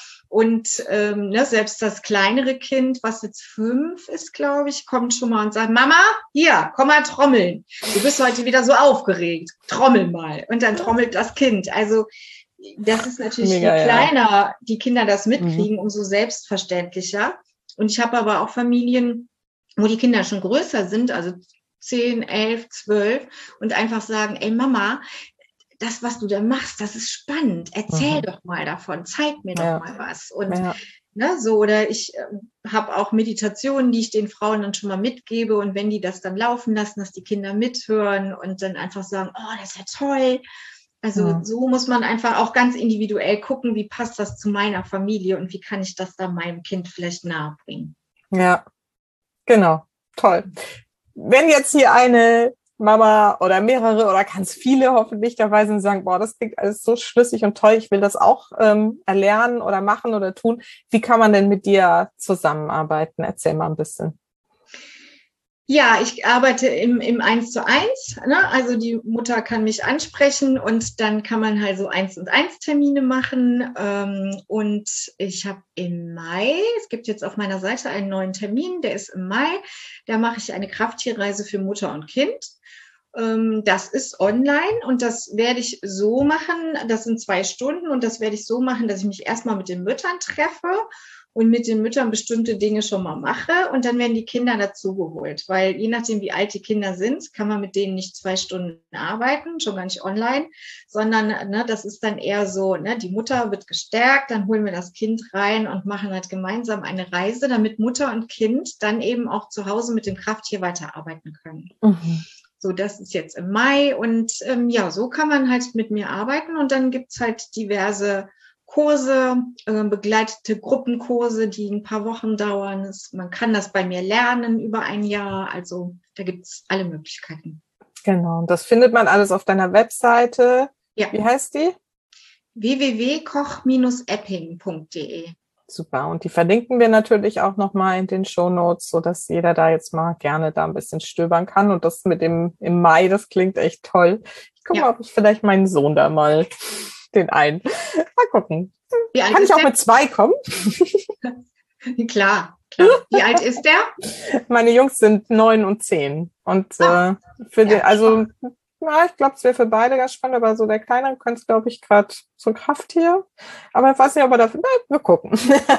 Und ähm, ne, selbst das kleinere Kind, was jetzt fünf ist, glaube ich, kommt schon mal und sagt, Mama, hier, komm mal trommeln. Du bist heute wieder so aufgeregt. Trommel mal. Und dann trommelt das Kind. Also das ist natürlich, Mega, je kleiner ja. die Kinder das mitkriegen, Mhm. umso selbstverständlicher. Und ich habe aber auch Familien, wo die Kinder schon größer sind, also zehn, elf, zwölf und einfach sagen, ey Mama, das, was du da machst, das ist spannend. Erzähl Mhm. doch mal davon, zeig mir doch Ja. mal was. Und Ja. ne, so, oder ich äh, habe auch Meditationen, die ich den Frauen dann schon mal mitgebe und wenn die das dann laufen lassen, dass die Kinder mithören und dann einfach sagen, oh, das ist ja toll. Also Ja. so muss man einfach auch ganz individuell gucken, wie passt das zu meiner Familie und wie kann ich das dann meinem Kind vielleicht nahebringen. Ja, genau. Toll. Wenn jetzt hier eine Mama oder mehrere oder ganz viele hoffentlich dabei sind und sagen, boah, das klingt alles so schlüssig und toll, ich will das auch ähm, erlernen oder machen oder tun. Wie kann man denn mit dir zusammenarbeiten? Erzähl mal ein bisschen. Ja, ich arbeite im, im eins zu eins, ne? Also die Mutter kann mich ansprechen und dann kann man halt so eins und eins Termine machen. Ähm, und ich habe im Mai, es gibt jetzt auf meiner Seite einen neuen Termin, der ist im Mai, da mache ich eine Krafttierreise für Mutter und Kind. Ähm, das ist online und das werde ich so machen, das sind zwei Stunden und das werde ich so machen, dass ich mich erstmal mit den Müttern treffe und mit den Müttern bestimmte Dinge schon mal mache und dann werden die Kinder dazugeholt, weil je nachdem, wie alt die Kinder sind, kann man mit denen nicht zwei Stunden arbeiten, schon gar nicht online, sondern ne, das ist dann eher so, ne, die Mutter wird gestärkt, dann holen wir das Kind rein und machen halt gemeinsam eine Reise, damit Mutter und Kind dann eben auch zu Hause mit dem Krafttier weiterarbeiten können. Mhm. So, das ist jetzt im Mai und ähm, ja, so kann man halt mit mir arbeiten und dann gibt's halt diverse Kurse, äh, begleitete Gruppenkurse, die ein paar Wochen dauern. Das, man kann das bei mir lernen über ein Jahr. Also da gibt's alle Möglichkeiten. Genau, und das findet man alles auf deiner Webseite. Ja. Wie heißt die? w w w punkt koch Bindestrich epping punkt d e. Super. Und die verlinken wir natürlich auch nochmal in den Shownotes, sodass jeder da jetzt mal gerne da ein bisschen stöbern kann. Und das mit dem im Mai, das klingt echt toll. Ich gucke ja. mal, ob ich vielleicht meinen Sohn da mal den ein. Mal gucken. Kann ich auch der? mit zwei kommen? Klar, klar. Wie alt ist der? Meine Jungs sind neun und zehn. Und ah, äh, für ja, den, also ja, ich glaube, es wäre für beide ganz spannend, aber so der Kleinere könnte es, glaube ich, gerade so ein Krafttier. Aber ich weiß nicht, ob er dafür, na, wir gucken.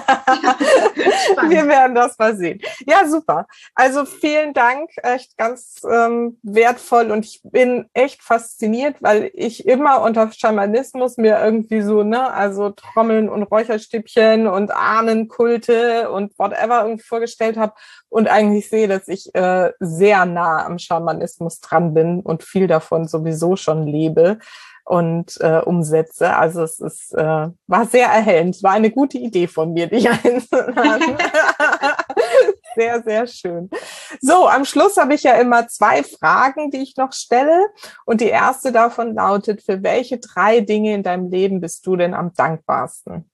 Wir werden das mal sehen. Ja, super. Also vielen Dank, echt ganz ähm, wertvoll und ich bin echt fasziniert, weil ich immer unter Schamanismus mir irgendwie so, ne, also Trommeln und Räucherstäbchen und Ahnenkulte und whatever irgendwie vorgestellt habe und eigentlich sehe, dass ich äh, sehr nah am Schamanismus dran bin und viel davon sowieso schon lebe und äh, umsetze. Also es ist äh, war sehr erhellend. Es war eine gute Idee von mir, dich einzuladen. Sehr, sehr schön. So, am Schluss habe ich ja immer zwei Fragen, die ich noch stelle. Und die erste davon lautet, für welche drei Dinge in deinem Leben bist du denn am dankbarsten?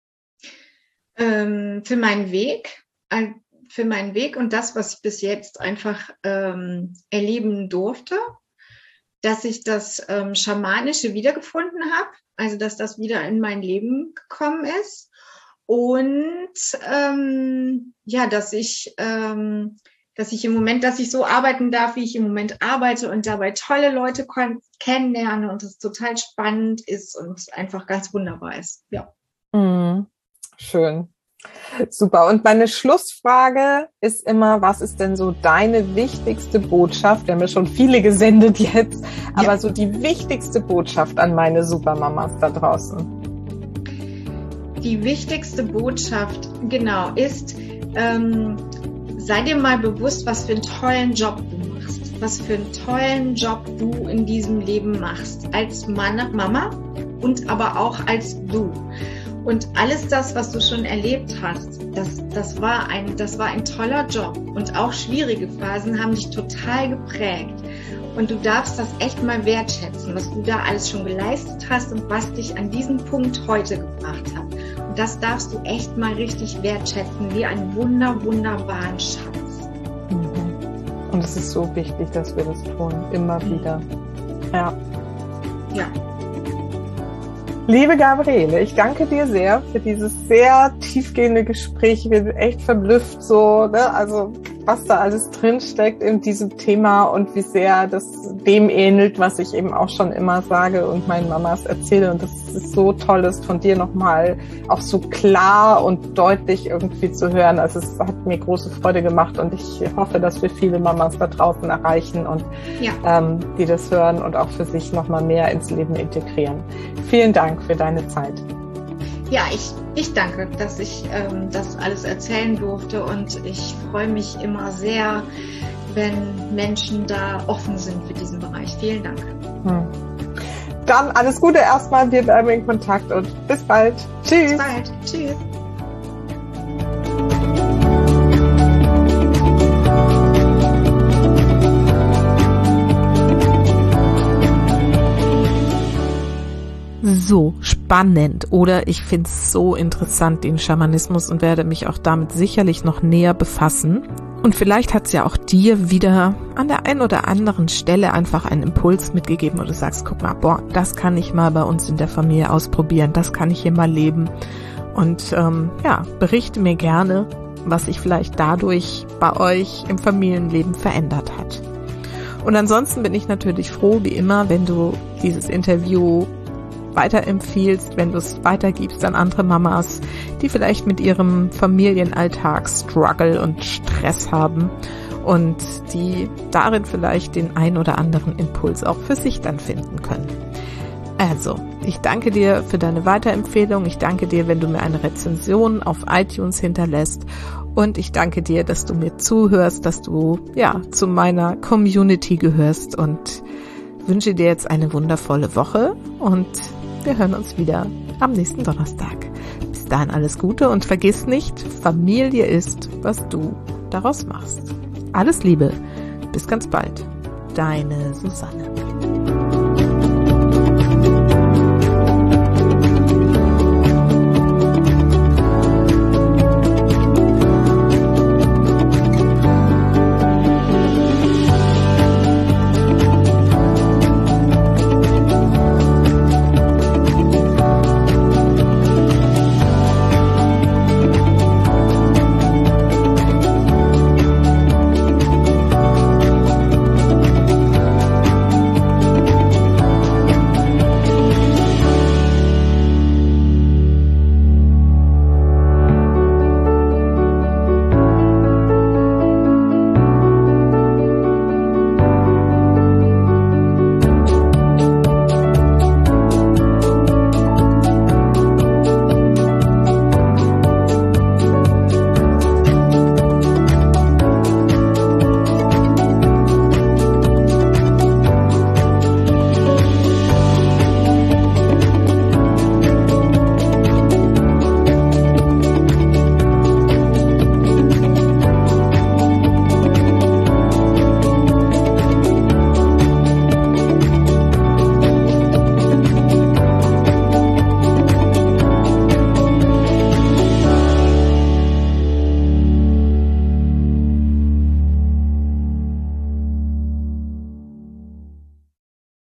Ähm, für meinen Weg. Äh, für meinen Weg und das, was ich bis jetzt einfach ähm, erleben durfte. Dass ich das ähm, Schamanische wiedergefunden habe, also dass das wieder in mein Leben gekommen ist und ähm, ja, dass ich, ähm, dass ich im Moment, dass ich so arbeiten darf, wie ich im Moment arbeite und dabei tolle Leute kon- kennenlerne und es total spannend ist und einfach ganz wunderbar ist. Ja. Mhm. Schön. Super. Und meine Schlussfrage ist immer, was ist denn so deine wichtigste Botschaft? Wir haben ja schon viele gesendet jetzt, aber ja. so die wichtigste Botschaft an meine Supermamas da draußen. Die wichtigste Botschaft, genau, ist, ähm, sei dir mal bewusst, was für einen tollen Job du machst, was für einen tollen Job du in diesem Leben machst, als Mann, Mama und aber auch als du. Und alles das, was du schon erlebt hast, das, das war ein, das war ein toller Job. Und auch schwierige Phasen haben dich total geprägt. Und du darfst das echt mal wertschätzen, was du da alles schon geleistet hast und was dich an diesen Punkt heute gebracht hat. Und das darfst du echt mal richtig wertschätzen, wie einen wunder, wunderbaren Schatz. Mhm. Und es ist so wichtig, dass wir das tun, immer wieder. Ja. Ja. Liebe Gabriele, ich danke dir sehr für dieses sehr tiefgehende Gespräch. Ich bin echt verblüfft, so, ne, also was da alles drinsteckt in diesem Thema und wie sehr das dem ähnelt, was ich eben auch schon immer sage und meinen Mamas erzähle. Und das ist so toll, ist von dir nochmal auch so klar und deutlich irgendwie zu hören. Also es hat mir große Freude gemacht und ich hoffe, dass wir viele Mamas da draußen erreichen und ja. ähm, die das hören und auch für sich nochmal mehr ins Leben integrieren. Vielen Dank für deine Zeit. Ja, ich, ich danke, dass ich ähm, das alles erzählen durfte und ich freue mich immer sehr, wenn Menschen da offen sind für diesen Bereich. Vielen Dank. Hm. Dann alles Gute erstmal, wir bleiben in Kontakt und bis bald. Tschüss. Bis bald. Tschüss. So spannend, oder? Ich finde es so interessant, den Schamanismus, und werde mich auch damit sicherlich noch näher befassen. Und vielleicht hat es ja auch dir wieder an der einen oder anderen Stelle einfach einen Impuls mitgegeben, wo du sagst, guck mal, boah, das kann ich mal bei uns in der Familie ausprobieren, das kann ich hier mal leben. Und ähm, ja, berichte mir gerne, was sich vielleicht dadurch bei euch im Familienleben verändert hat. Und ansonsten bin ich natürlich froh, wie immer, wenn du dieses Interview weiterempfiehlst, wenn du es weitergibst an andere Mamas, die vielleicht mit ihrem Familienalltag Struggle und Stress haben und die darin vielleicht den ein oder anderen Impuls auch für sich dann finden können. Also, ich danke dir für deine Weiterempfehlung. Ich danke dir, wenn du mir eine Rezension auf iTunes hinterlässt. Und ich danke dir, dass du mir zuhörst, dass du, ja, zu meiner Community gehörst und wünsche dir jetzt eine wundervolle Woche und wir hören uns wieder am nächsten Donnerstag. Bis dahin alles Gute und vergiss nicht, Familie ist, was du daraus machst. Alles Liebe, bis ganz bald. Deine Susanne.